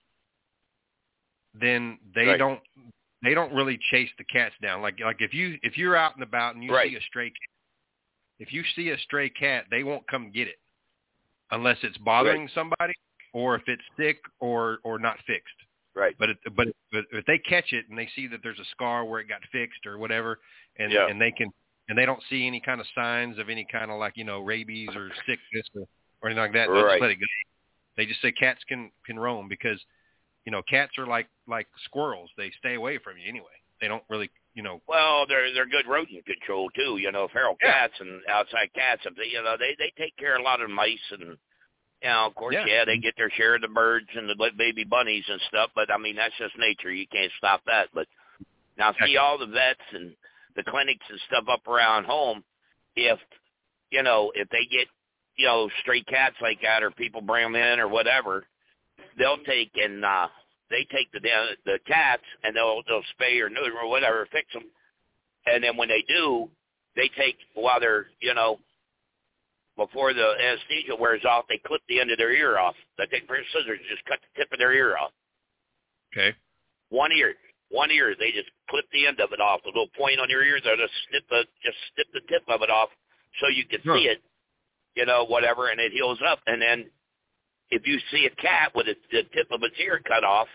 then they don't really chase the cats down. Like if you're out and about and you see a stray cat, if you see a stray cat, they won't come get it unless it's bothering somebody or if it's sick or not fixed. Right. But if they catch it and they see that there's a scar where it got fixed or whatever, and they don't see any kind of signs of any kind of like, you know, rabies or sickness or anything like that, they'll just let it go. They just say cats can roam because, you know, cats are like squirrels. They stay away from you anyway. They don't really, you know. Well, they're good rodent control too. You know, feral cats and outside cats. If they, you know, they take care of a lot of mice and, you know, of course, they get their share of the birds and the baby bunnies and stuff. But I mean, that's just nature. You can't stop that. But now, see all the vets and the clinics and stuff up around home. If they get, you know, stray cats like that, or people bring them in or whatever, they'll take and they take the cats and they'll spay or neuter or whatever, fix them, and then when they do, they take while they're, you know, before the anesthesia wears off, they clip the end of their ear off. They take a pair of scissors, just cut the tip of their ear off. Okay. One ear. They just clip the end of it off. The little point on your ear, they'll just snip the tip of it off so you can see it, you know, whatever, and it heals up. And if you see a cat with the tip of its ear cut off,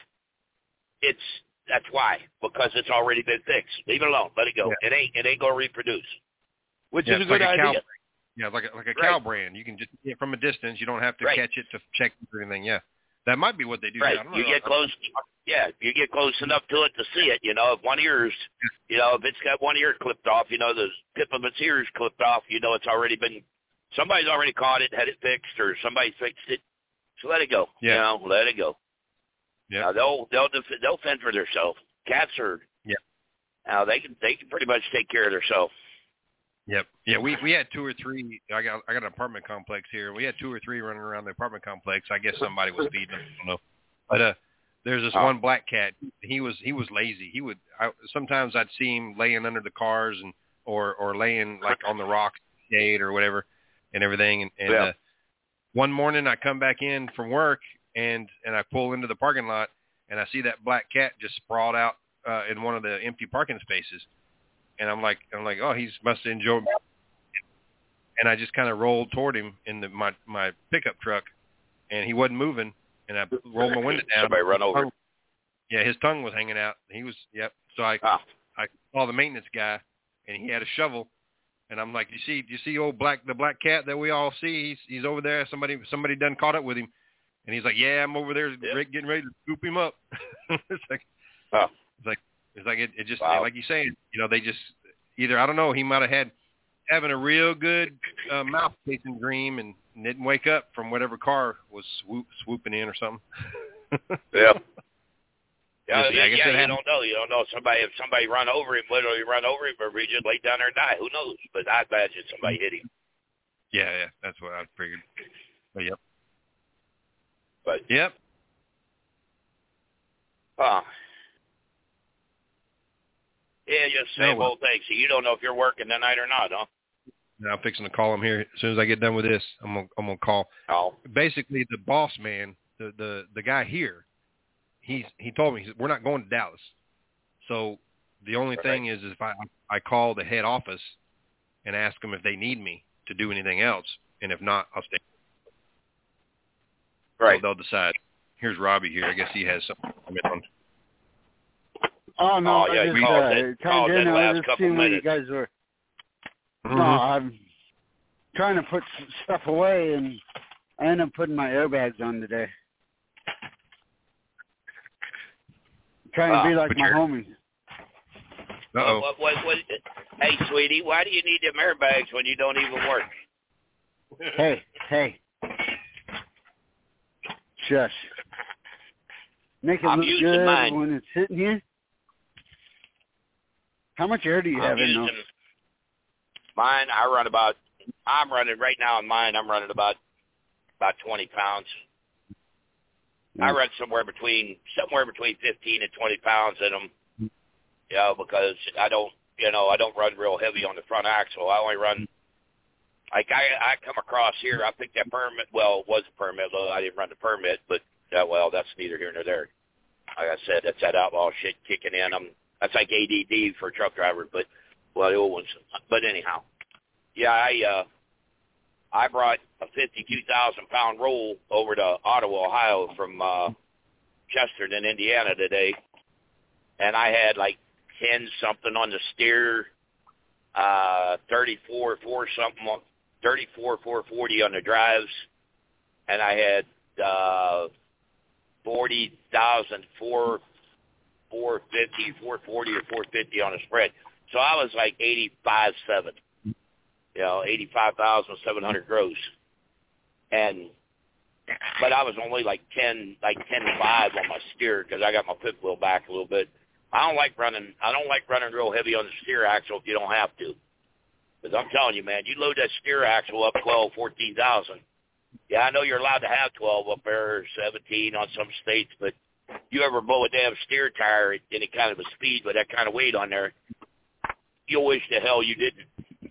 that's why, because it's already been fixed. Leave it alone. Let it go. Yeah. It ain't gonna reproduce, which is a like good idea. Like a cow brand. You can just see it from a distance. You don't have to catch it to check or anything. Yeah, that might be what they do. Right. I don't know. You get close. Yeah, you get close enough to it to see it. You know, if one ear's, you know, if it's got one ear clipped off, you know, the tip of its ear is clipped off. You know, it's already been. Somebody's already caught it, had it fixed, or somebody fixed it. So let it go. Yeah. You know, let it go. Yeah. Now they'll fend for themselves. Cats are. Yeah. Now they can pretty much take care of themselves. Yep. Yeah, we had 2 or 3. I got an apartment complex here. We had 2 or 3 running around the apartment complex. I guess somebody was feeding them. I don't know. But there's this one black cat. He was lazy. Sometimes I'd see him laying under the cars and or laying like on the rocks, shade or whatever, and everything. And one morning I come back in from work and I pull into the parking lot and I see that black cat just sprawled out in one of the empty parking spaces. And I'm like, oh, he must have enjoyed it. And I just kind of rolled toward him in my pickup truck, and he wasn't moving. And I rolled my window down. Somebody run over. Yeah, his tongue was hanging out. He was, So I called the maintenance guy, and he had a shovel. And I'm like, do you see the black cat that we all see? He's over there. Somebody done caught up with him. And he's like, yeah, I'm over there getting ready to scoop him up. It's like it just like you're saying, you know, they just either, I don't know, he might have having a real good mouth tasting dream and didn't wake up from whatever car was swooping in or something. Yeah. You don't know. You don't know if somebody run over him, literally run over him, or he just lay down there and die. Who knows? But I imagine somebody hit him. Yeah, that's what I figured. But yep. Yep. Yeah, just same old thing. So you don't know if you're working tonight or not, huh? Now I'm fixing to call him here. As soon as I get done with this, I'm gonna call. Oh. Basically, the boss man, the guy here, he told me, he said, we're not going to Dallas. So the only thing is if I call the head office and ask them if they need me to do anything else, and if not, I'll stay. Right. So they'll decide. Here's Robbie here. I guess he has something to comment on. Oh, no, I just called in. I was just seeing where you minutes. guys were. No, I'm trying to put stuff away, and I ended up putting my airbags on today. Trying to be like my homies. Uh-oh. What, hey, sweetie, why do you need them airbags when you don't even work? Hey. Shush. make it I'm look using good mine. when it's hitting you? How much air do you have in those? Mine, I'm running right now on mine, I'm running about 20 pounds. I run somewhere between 15 and 20 pounds in them, because I don't run real heavy on the front axle. I only run, like I come across here, I picked that permit, well, it was a permit, though I didn't run the permit, but, that's neither here nor there. Like I said, that's that outlaw shit kicking in. That's like ADD for a truck driver, but, the old ones. But anyhow, I brought a 52,000-pound roll over to Ottawa, Ohio from Chesterton, Indiana today, and I had like 10-something on the steer, 34,440 on the drives, and I had 40,450, 440 or 450 on the spread. So I was like 85.7. 85,700 gross. But I was only like 10.5 on my steer because I got my fifth wheel back a little bit. I don't like running real heavy on the steer axle if you don't have to. Because I'm telling you, man, you load that steer axle up 12, 14,000. Yeah, I know you're allowed to have 12 up there or 17 on some states, but you ever blow a damn steer tire at any kind of a speed with that kind of weight on there, you'll wish the hell you didn't.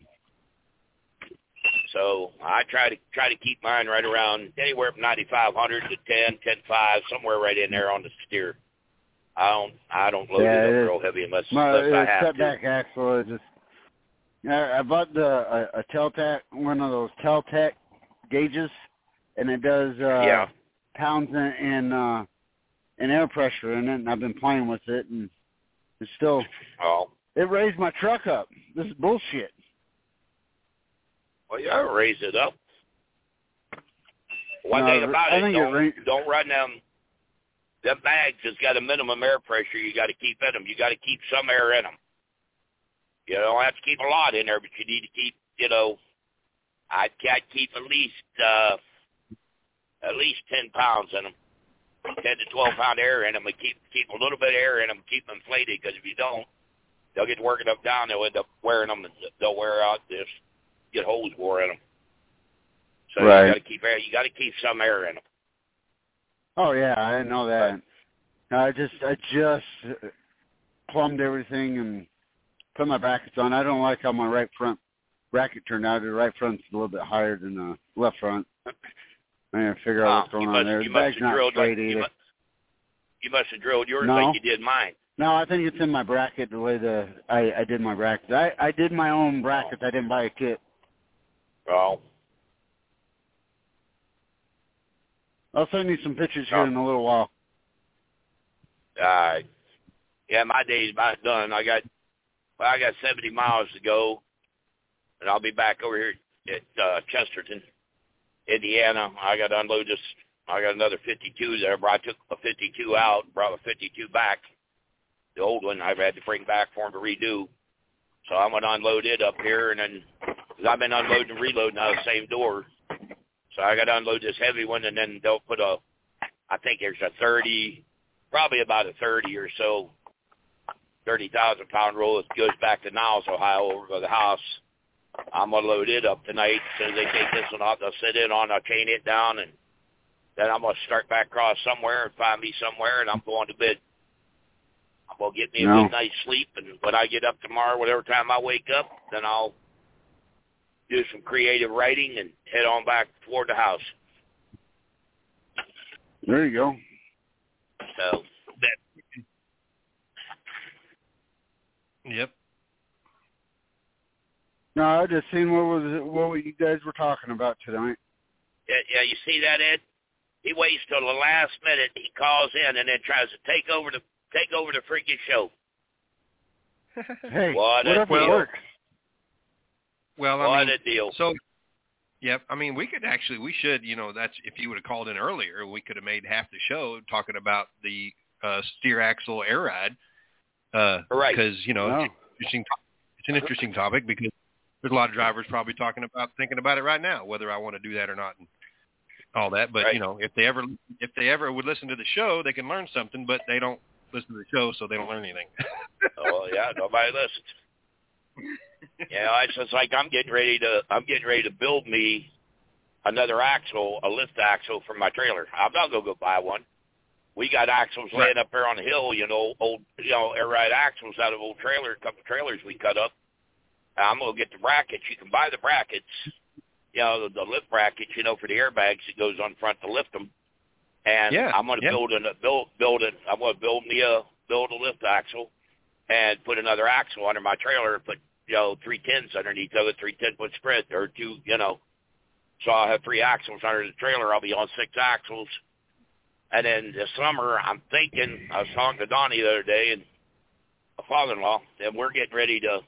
So I try to keep mine right around anywhere from 9,500 to 10, 10.5, somewhere right in there on the steer. I don't load it up real heavy unless I have setback to. Axle is just. I bought a Teltec, one of those Teltec gauges, and it does pounds in air pressure in it. And I've been playing with it, and it's still. Oh. It raised my truck up. This is bullshit. Well, yeah, raise it up. One thing about it, don't run them. Them bags has got a minimum air pressure you got to keep in them. You got to keep some air in them. You don't have to keep a lot in there, but you need to keep, I'd keep at least 10 pounds in them, 10 to 12 pound air in them, and keep a little bit of air in them, keep them inflated, because if you don't, they'll get working up down, they'll end up wearing them, and they'll wear out, just get holes wore in them. So you got to keep air. You got to keep some air in them. Oh yeah, I know that. I just plumbed everything and put my brackets on. I don't like how my right front bracket turned out. The right front's a little bit higher than the left front. I gotta figure out what's going on there. The bag's not straight either. You must have drilled yours like you did mine. No, I think it's in my bracket the way I did my brackets. I did my own brackets. I didn't buy a kit. Oh. I'll send you some pictures here in a little while. Yeah, my day's about done. I got 70 miles to go, and I'll be back over here at Chesterton, Indiana. I got to unload this. I got another 52 there. I took a 52 out, brought a 52 back. The old one I've had to bring back for them to redo. So I'm going to unload it up here, and then because I've been unloading and reloading out of the same door. So I got to unload this heavy one, and then they'll put I think there's a 30, probably about a 30 or so, 30,000-pound roll that goes back to Niles, Ohio, over by the house. I'm going to load it up tonight. As soon as they take this one off, they'll sit in on, I'll chain it down, and then I'm going to start back across somewhere and find me somewhere, and I'm going to bed. I'm going to get me a good night's sleep, and when I get up tomorrow, whatever time I wake up, then I'll do some creative writing and head on back toward the house. There you go. So Yep. No, I just seen what you guys were talking about tonight. Yeah, you see that, Ed? He waits till the last minute. He calls in and then tries to take over the freaking show. Hey, whatever works. Well, what a deal. So, yep. I mean, we should, that's if you would have called in earlier, we could have made half the show talking about the steer axle air ride. Right. Because, it's an interesting topic because there's a lot of drivers probably thinking about it right now, whether I want to do that or not. all that. But Right. you know, if they ever would listen to the show, they can learn something. But they don't listen to the show, so they don't learn anything. Oh yeah, nobody listens. Yeah, it's just like I'm getting ready to build me another axle, a lift axle for my trailer. I'm not gonna go buy one. We got axles laying up there on the hill, old, air ride axles out of old trailer, a couple trailers we cut up. I'm gonna get the brackets. You can buy the brackets, the lift brackets, for the airbags that goes on front to lift them. And I'm gonna build it. I'm gonna build a lift axle and put another axle under my trailer. Put 310s underneath of it, 310-foot spread, or two, So I'll have 3 axles under the trailer. I'll be on 6 axles. And then this summer, I'm thinking, I was talking to Donnie the other day, and my father-in-law, and we're getting ready to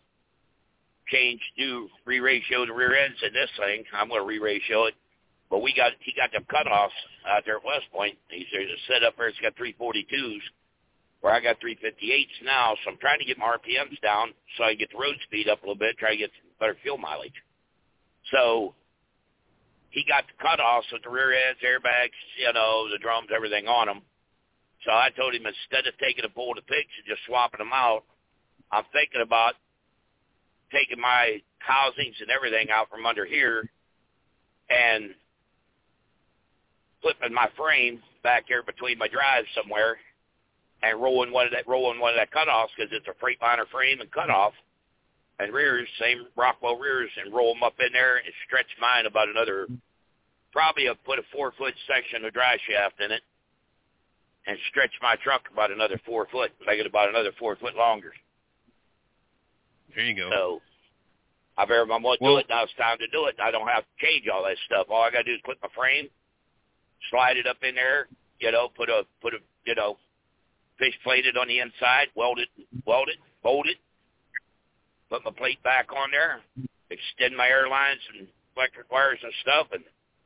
re-ratio the rear ends in this thing. I'm going to re-ratio it. But he got them cutoffs out there at West Point. There's a setup there. It's got 342s, where I got 358s now. So I'm trying to get my RPMs down so I can get the road speed up a little bit, try to get some better fuel mileage. So he got the cutoffs with the rear ends, airbags, the drums, everything on them. So I told him, instead of taking a pull of the pigs and just swapping them out, I'm thinking about taking my housings and everything out from under here and flipping my frame back here between my drives somewhere and rolling one of that cutoffs, because it's a Freightliner frame and cutoff, and rears, same Rockwell rears, and roll them up in there and stretch mine about another, probably put a 4-foot section of dry shaft in it and stretch my truck about another 4 foot, make it about another 4 foot longer. There you go. So I very much want to do it. Now it's time to do it. I don't have to change all that stuff. All I got to do is clip my frame, slide it up in there, put a fish plate it on the inside, weld it, bolt it, put my plate back on there, extend my air lines and electric wires and stuff, and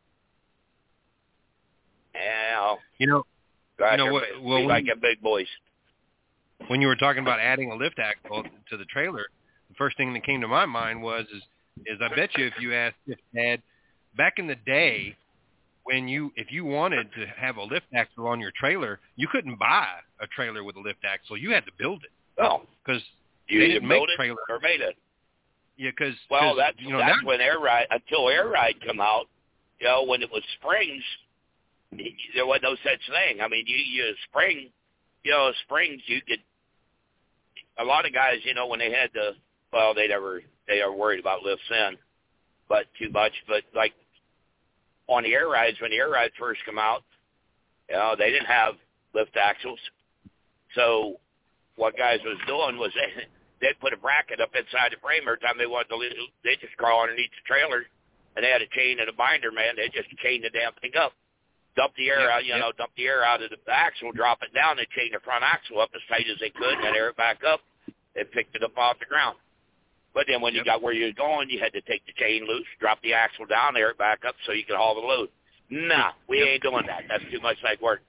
like a big boys. When you were talking about adding a lift axle to the trailer, the first thing that came to my mind was I bet you if you asked Dad back in the day, if you wanted to have a lift axle on your trailer, you couldn't buy a trailer with a lift axle. You had to build it. Oh, because you they either didn't make built it trailers or made it. Yeah, because that's when Air Ride, until Air Ride come out, when it was springs, there was no such thing. I mean, you springs, you could. A lot of guys, when they had they never worried about lifts in, but too much. But like on the Air Rides, when the Air Rides first come out, they didn't have lift axles. So what guys was doing was they'd put a bracket up inside the frame every time they wanted to. They just crawl underneath the trailer, and they had a chain and a binder, man. They just chained the damn thing up, dump the air out, dump the air out of the axle, drop it down, and chain the front axle up as tight as they could, and air it back up. They picked it up off the ground. But then when you got where you were going, you had to take the chain loose, drop the axle down, air it back up so you could haul the load. Nah, we ain't doing that. That's too much like work.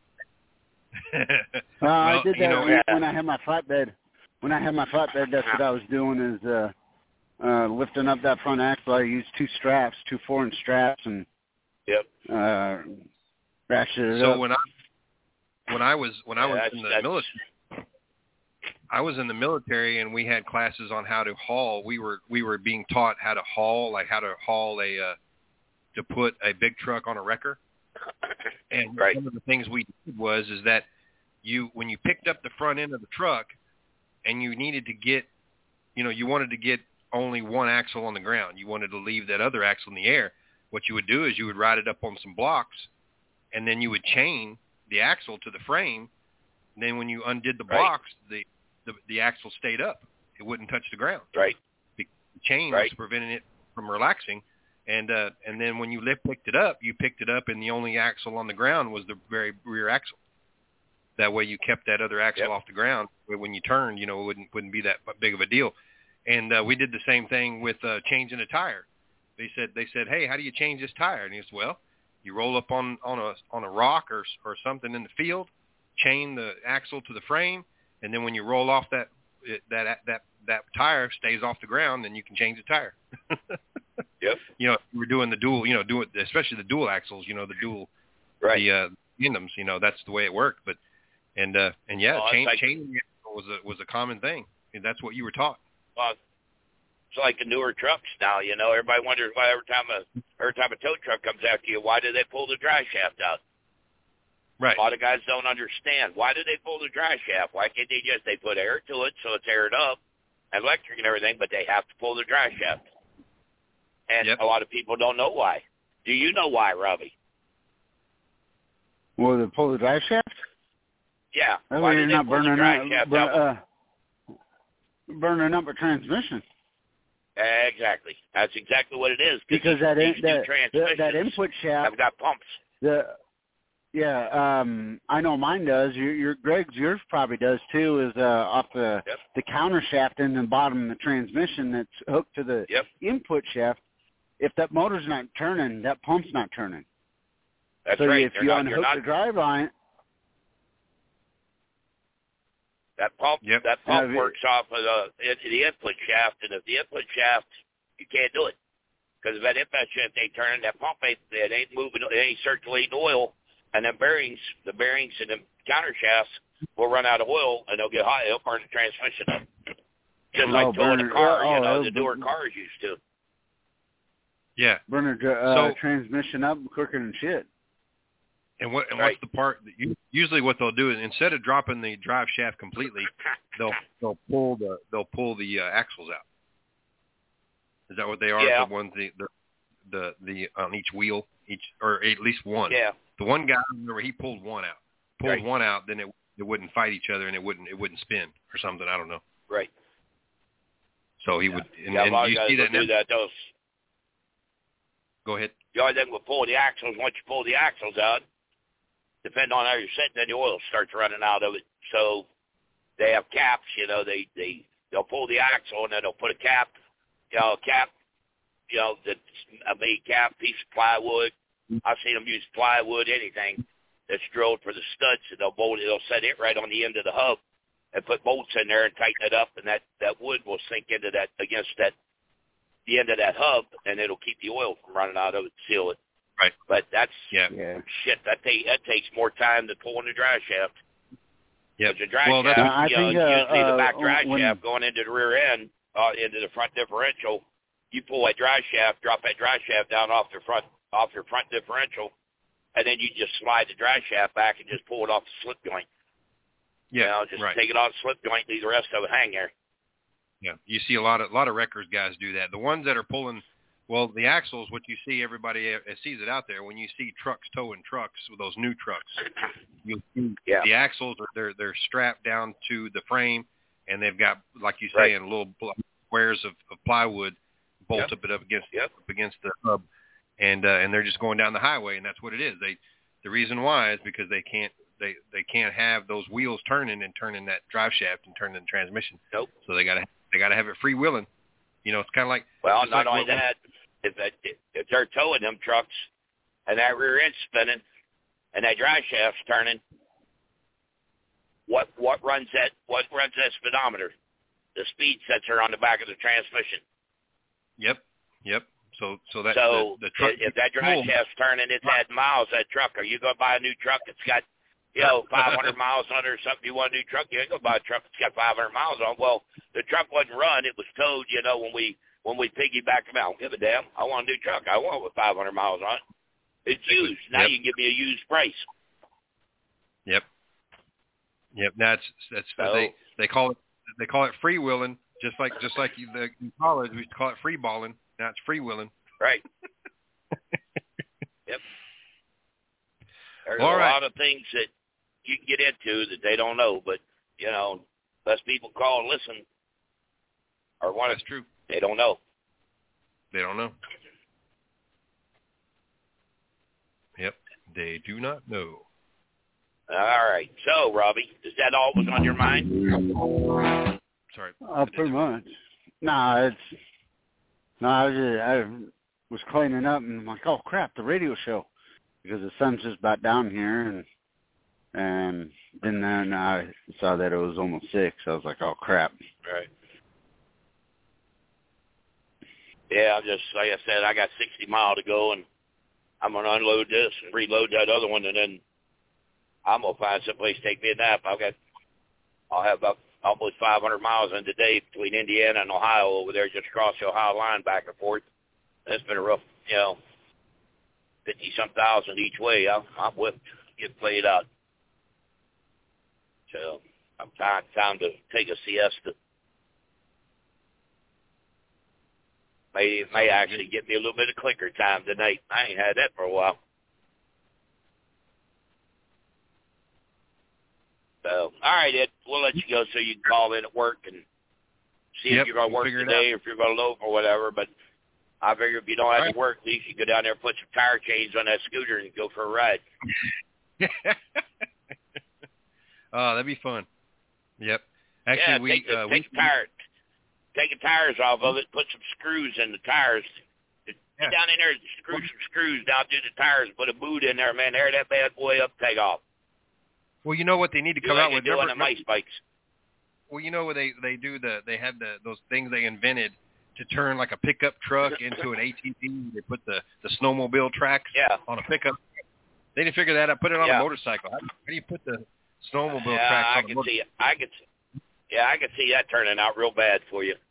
I did that when I had my flatbed. When I had my flatbed, that's what I was doing is lifting up that front axle. I used 2 straps, 2 4-inch straps, and ratcheted it up. So when I was in the military, I was in the military, and we had classes on how to haul. We were being taught how to haul, like how to haul to put a big truck on a wrecker. And one of the things we did is that when you picked up the front end of the truck and you needed to get, you wanted to get only one axle on the ground. You wanted to leave that other axle in the air. What you would do is you would ride it up on some blocks, and then you would chain the axle to the frame. And then when you undid the blocks, the axle stayed up. It wouldn't touch the ground. Right. The chain was preventing it from relaxing. And then when you picked it up, and the only axle on the ground was the very rear axle. That way you kept that other axle off the ground. When you turned, it wouldn't be that big of a deal. And we did the same thing with changing a tire. They said, hey, how do you change this tire? And he said, well, you roll up on a rock or something in the field, chain the axle to the frame, and then when you roll off that tire stays off the ground, then you can change the tire. Yep. We're doing the dual, especially the dual axles, the dual the tandems. That's the way it worked. But and yeah, changing was a common thing. And that's what you were taught. Well, it's like the newer trucks now. Everybody wonders why every time a tow truck comes after you, why do they pull the drive shaft out? Right. A lot of guys don't understand. Why do they pull the drive shaft? Why can't they put air to it so it's aired up, electric and everything, but they have to pull the drive shaft. And a lot of people don't know why. Do you know why, Robbie? Well, they pull the drive shaft? Yeah. Why do they pull the drive shaft out? Burning up a transmission. Exactly. That's exactly what it is. Because that input shaft have got pumps. I know mine does. Yours probably does too. Is off the counter shaft in the bottom of the transmission that's hooked to the input shaft. If that motor's not turning, that pump's not turning. That's so right. If you unhook the drive line, that pump works off of the input shaft, and if the input shaft, you can't do it because if that input shaft ain't turning, that pump ain't moving, it ain't circulating oil. And then the bearings and the counter shafts will run out of oil, and they'll get hot. They'll burn the transmission up. Just like towing a car, the newer cars used to. Yeah. Burn the transmission up quicker than shit. And what's the part that usually what they'll do is instead of dropping the drive shaft completely, they'll pull the axles out. Is that what they are? Yeah. The ones the on each wheel, or at least one. Yeah. The one guy, remember, he pulled one out. One out, then it wouldn't fight each other, and it wouldn't spin or something. I don't know. Right. So he would. And you see that now. Go ahead. The only thing with pulling the axles, once you pull the axles out, depending on how you're sitting, then the oil starts running out of it. So they have caps. They'll pull the axle and then they'll put a cap. That's a big cap, piece of plywood. I've seen them use plywood, anything that's drilled for the studs, and they'll set it right on the end of the hub and put bolts in there and tighten it up, and that wood will sink into the end of that hub, and it'll keep the oil from running out of it, seal it. Right. But that's shit. That takes more time than pulling the drive shaft. Yeah. The drive shaft, usually the back drive shaft going into the rear end, into the front differential. You pull that drive shaft, drop that drive shaft down off your front differential, and then you just slide the drive shaft back and just pull it off the slip joint. Yeah, take it off the slip joint, leave the rest of it hang there. Yeah, you see a lot of wreckers guys do that. The ones that are pulling, the axles, what you see, everybody sees it out there. When you see trucks towing trucks, with those new trucks, you'll see the axles they're strapped down to the frame, and they've got, like you say, in little squares of plywood bolted up against the hub. And they're just going down the highway, and that's what it is. The reason why is because they can't have those wheels turning that drive shaft and turning the transmission. Nope. So they gotta have it freewheeling. It's kind of like. Well, not only that, if they're towing them trucks and that rear end's spinning and that drive shaft's turning, what runs that speedometer? The speed sensor on the back of the transmission. Yep. So the truck, if that drive shaft's turning, it's adding miles that truck. Are you going to buy a new truck that's got 500 miles on it or something? You want a new truck? You ain't going to buy a truck that's got 500 miles on it. Well, the truck wasn't run. It was towed, when we piggybacked them out. I don't give a damn. I want a new truck. I want it with 500 miles on it. It's used. Now you can give me a used price. Yep. That's they call it freewheeling, just like in college we used to call it free balling. Now it's freewheeling. Right. Yep. There's a lot of things that you can get into that they don't know, but less people call and listen or want That's true. They don't know. They don't know. Yep. They do not know. All right. So, Robbie, is that all was on your mind? Sorry. Pretty much. I was cleaning up and I'm like, oh crap, the radio show, because the sun's just about down here, and then I saw that it was almost 6. I was like, oh crap. Right. Yeah, I'm just like I said, I got 60 miles to go, and I'm going to unload this and reload that other one, and then I'm going to find someplace to take me a nap. I'll have about almost 500 miles in today between Indiana and Ohio over there, just across the Ohio line back and forth. It's been a rough, 50-some thousand each way. I'm whipped, get played out. So I'm time to take a siesta. May actually get me a little bit of clicker time tonight. I ain't had that for a while. So, all right, Ed, we'll let you go so you can call in at work and see if you're going to work today or if you're going to loaf or whatever. But I figure if you don't have to work, at least you go down there and put some tire chains on that scooter and go for a ride. Oh, that'd be fun. Yep. Actually, take the tires off of it, put some screws in the tires. Get down in there and screw some screws down through the tires, put a boot in there, man. Air that bad boy up, take off. Well, you know what they need to come out with? Doing the mice bikes. Well, you know what they do? They had those things they invented to turn like a pickup truck into an ATV. They put the snowmobile tracks on a pickup. They didn't figure that out. Put it on a motorcycle. How do you put the snowmobile tracks on a motorcycle? I could see that turning out real bad for you.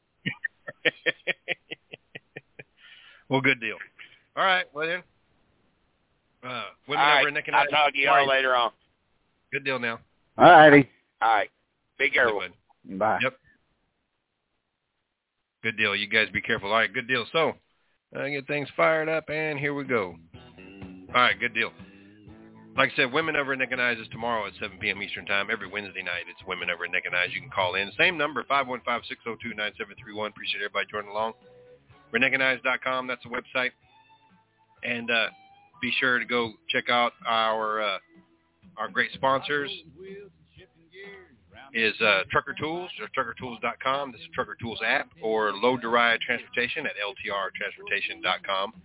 Well, good deal. All right. Well, then. Women over Nick and I'll talk to you all later on. Good deal now. All righty. All right. Be careful. Bye. Yep. Good deal. You guys be careful. All right, good deal. So, get things fired up, and here we go. All right, good deal. Like I said, Women Over at Nick and I's is tomorrow at 7 p.m. Eastern Time. Every Wednesday night, it's Women Over at Nick and I's. You can call in. Same number, 515-602-9731. Appreciate everybody joining along. RedneckandI's.com, that's the website. And be sure to go check out our great sponsors. Is Trucker Tools, or truckertools.com. This is Trucker Tools app, or Load to Ride Transportation at ltrtransportation.com.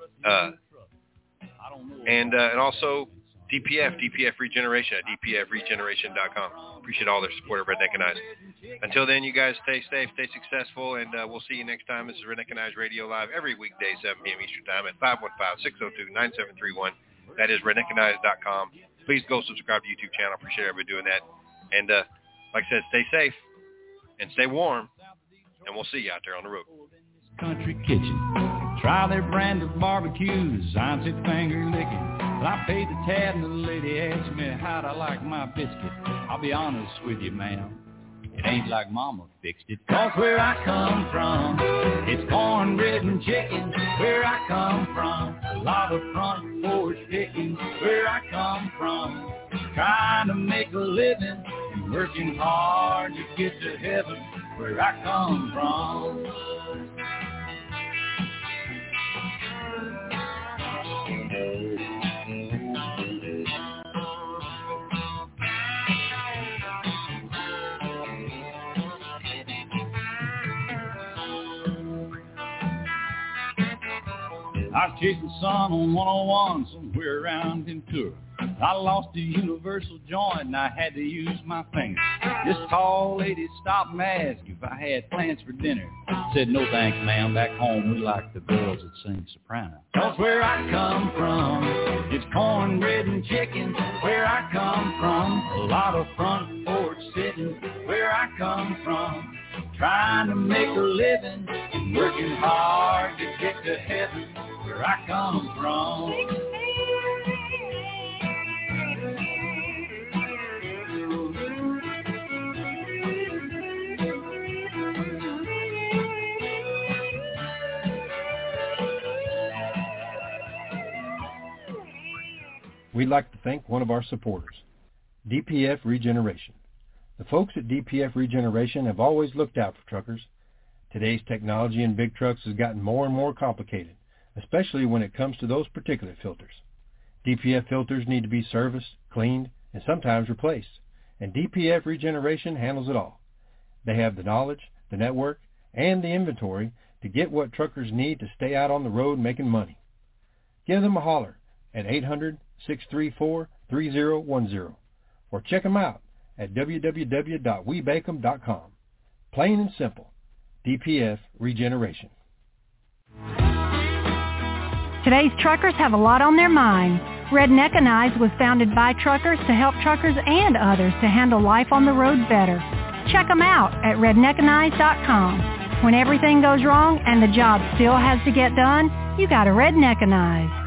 And also DPF Regeneration at dpfregeneration.com. Appreciate all their support of Redneck and I's. Until then, you guys stay safe, stay successful, and we'll see you next time. This is Redneck and I's Radio Live every weekday, 7 p.m. Eastern Time at 515-602-9731. That is redneckandI's.com. Please go subscribe to the YouTube channel. Appreciate everybody doing that. And like I said, stay safe and stay warm, and we'll see you out there on the road. Country Kitchen. Try their brand of barbecue, designs it finger licking. But I paid the tab and the lady asked me how'd I like my biscuit. I'll be honest with you, ma'am, it ain't like Mama fixed it. 'Cause where I come from, it's cornbread and chicken. Where I come from, a lot of front porch picking. Where I come from, trying to make a living and working hard to get to heaven. Where I come from. I was chasing sun on 101 somewhere around Ventura. I lost the universal joint and I had to use my finger. This tall lady stopped and asked if I had plans for dinner. Said, no thanks, ma'am. Back home we like the girls that sing soprano. 'Cause where I come from, it's cornbread and chicken. Where I come from, a lot of front porch sitting. Where I come from, trying to make a living and working hard to get to heaven. Where I come from. We'd like to thank one of our supporters, DPF Regeneration. The folks at DPF Regeneration have always looked out for truckers. Today's technology in big trucks has gotten more and more complicated, especially when it comes to those particulate filters. DPF filters need to be serviced, cleaned, and sometimes replaced, and DPF Regeneration handles it all. They have the knowledge, the network, and the inventory to get what truckers need to stay out on the road making money. Give them a holler at 800-634-3010, or check them out at www.webacem.com. Plain and simple, DPF Regeneration. Today's truckers have a lot on their mind. Redneckanize was founded by truckers to help truckers and others to handle life on the road better. Check them out at redneckanize.com. When everything goes wrong and the job still has to get done, you got to Redneckanize.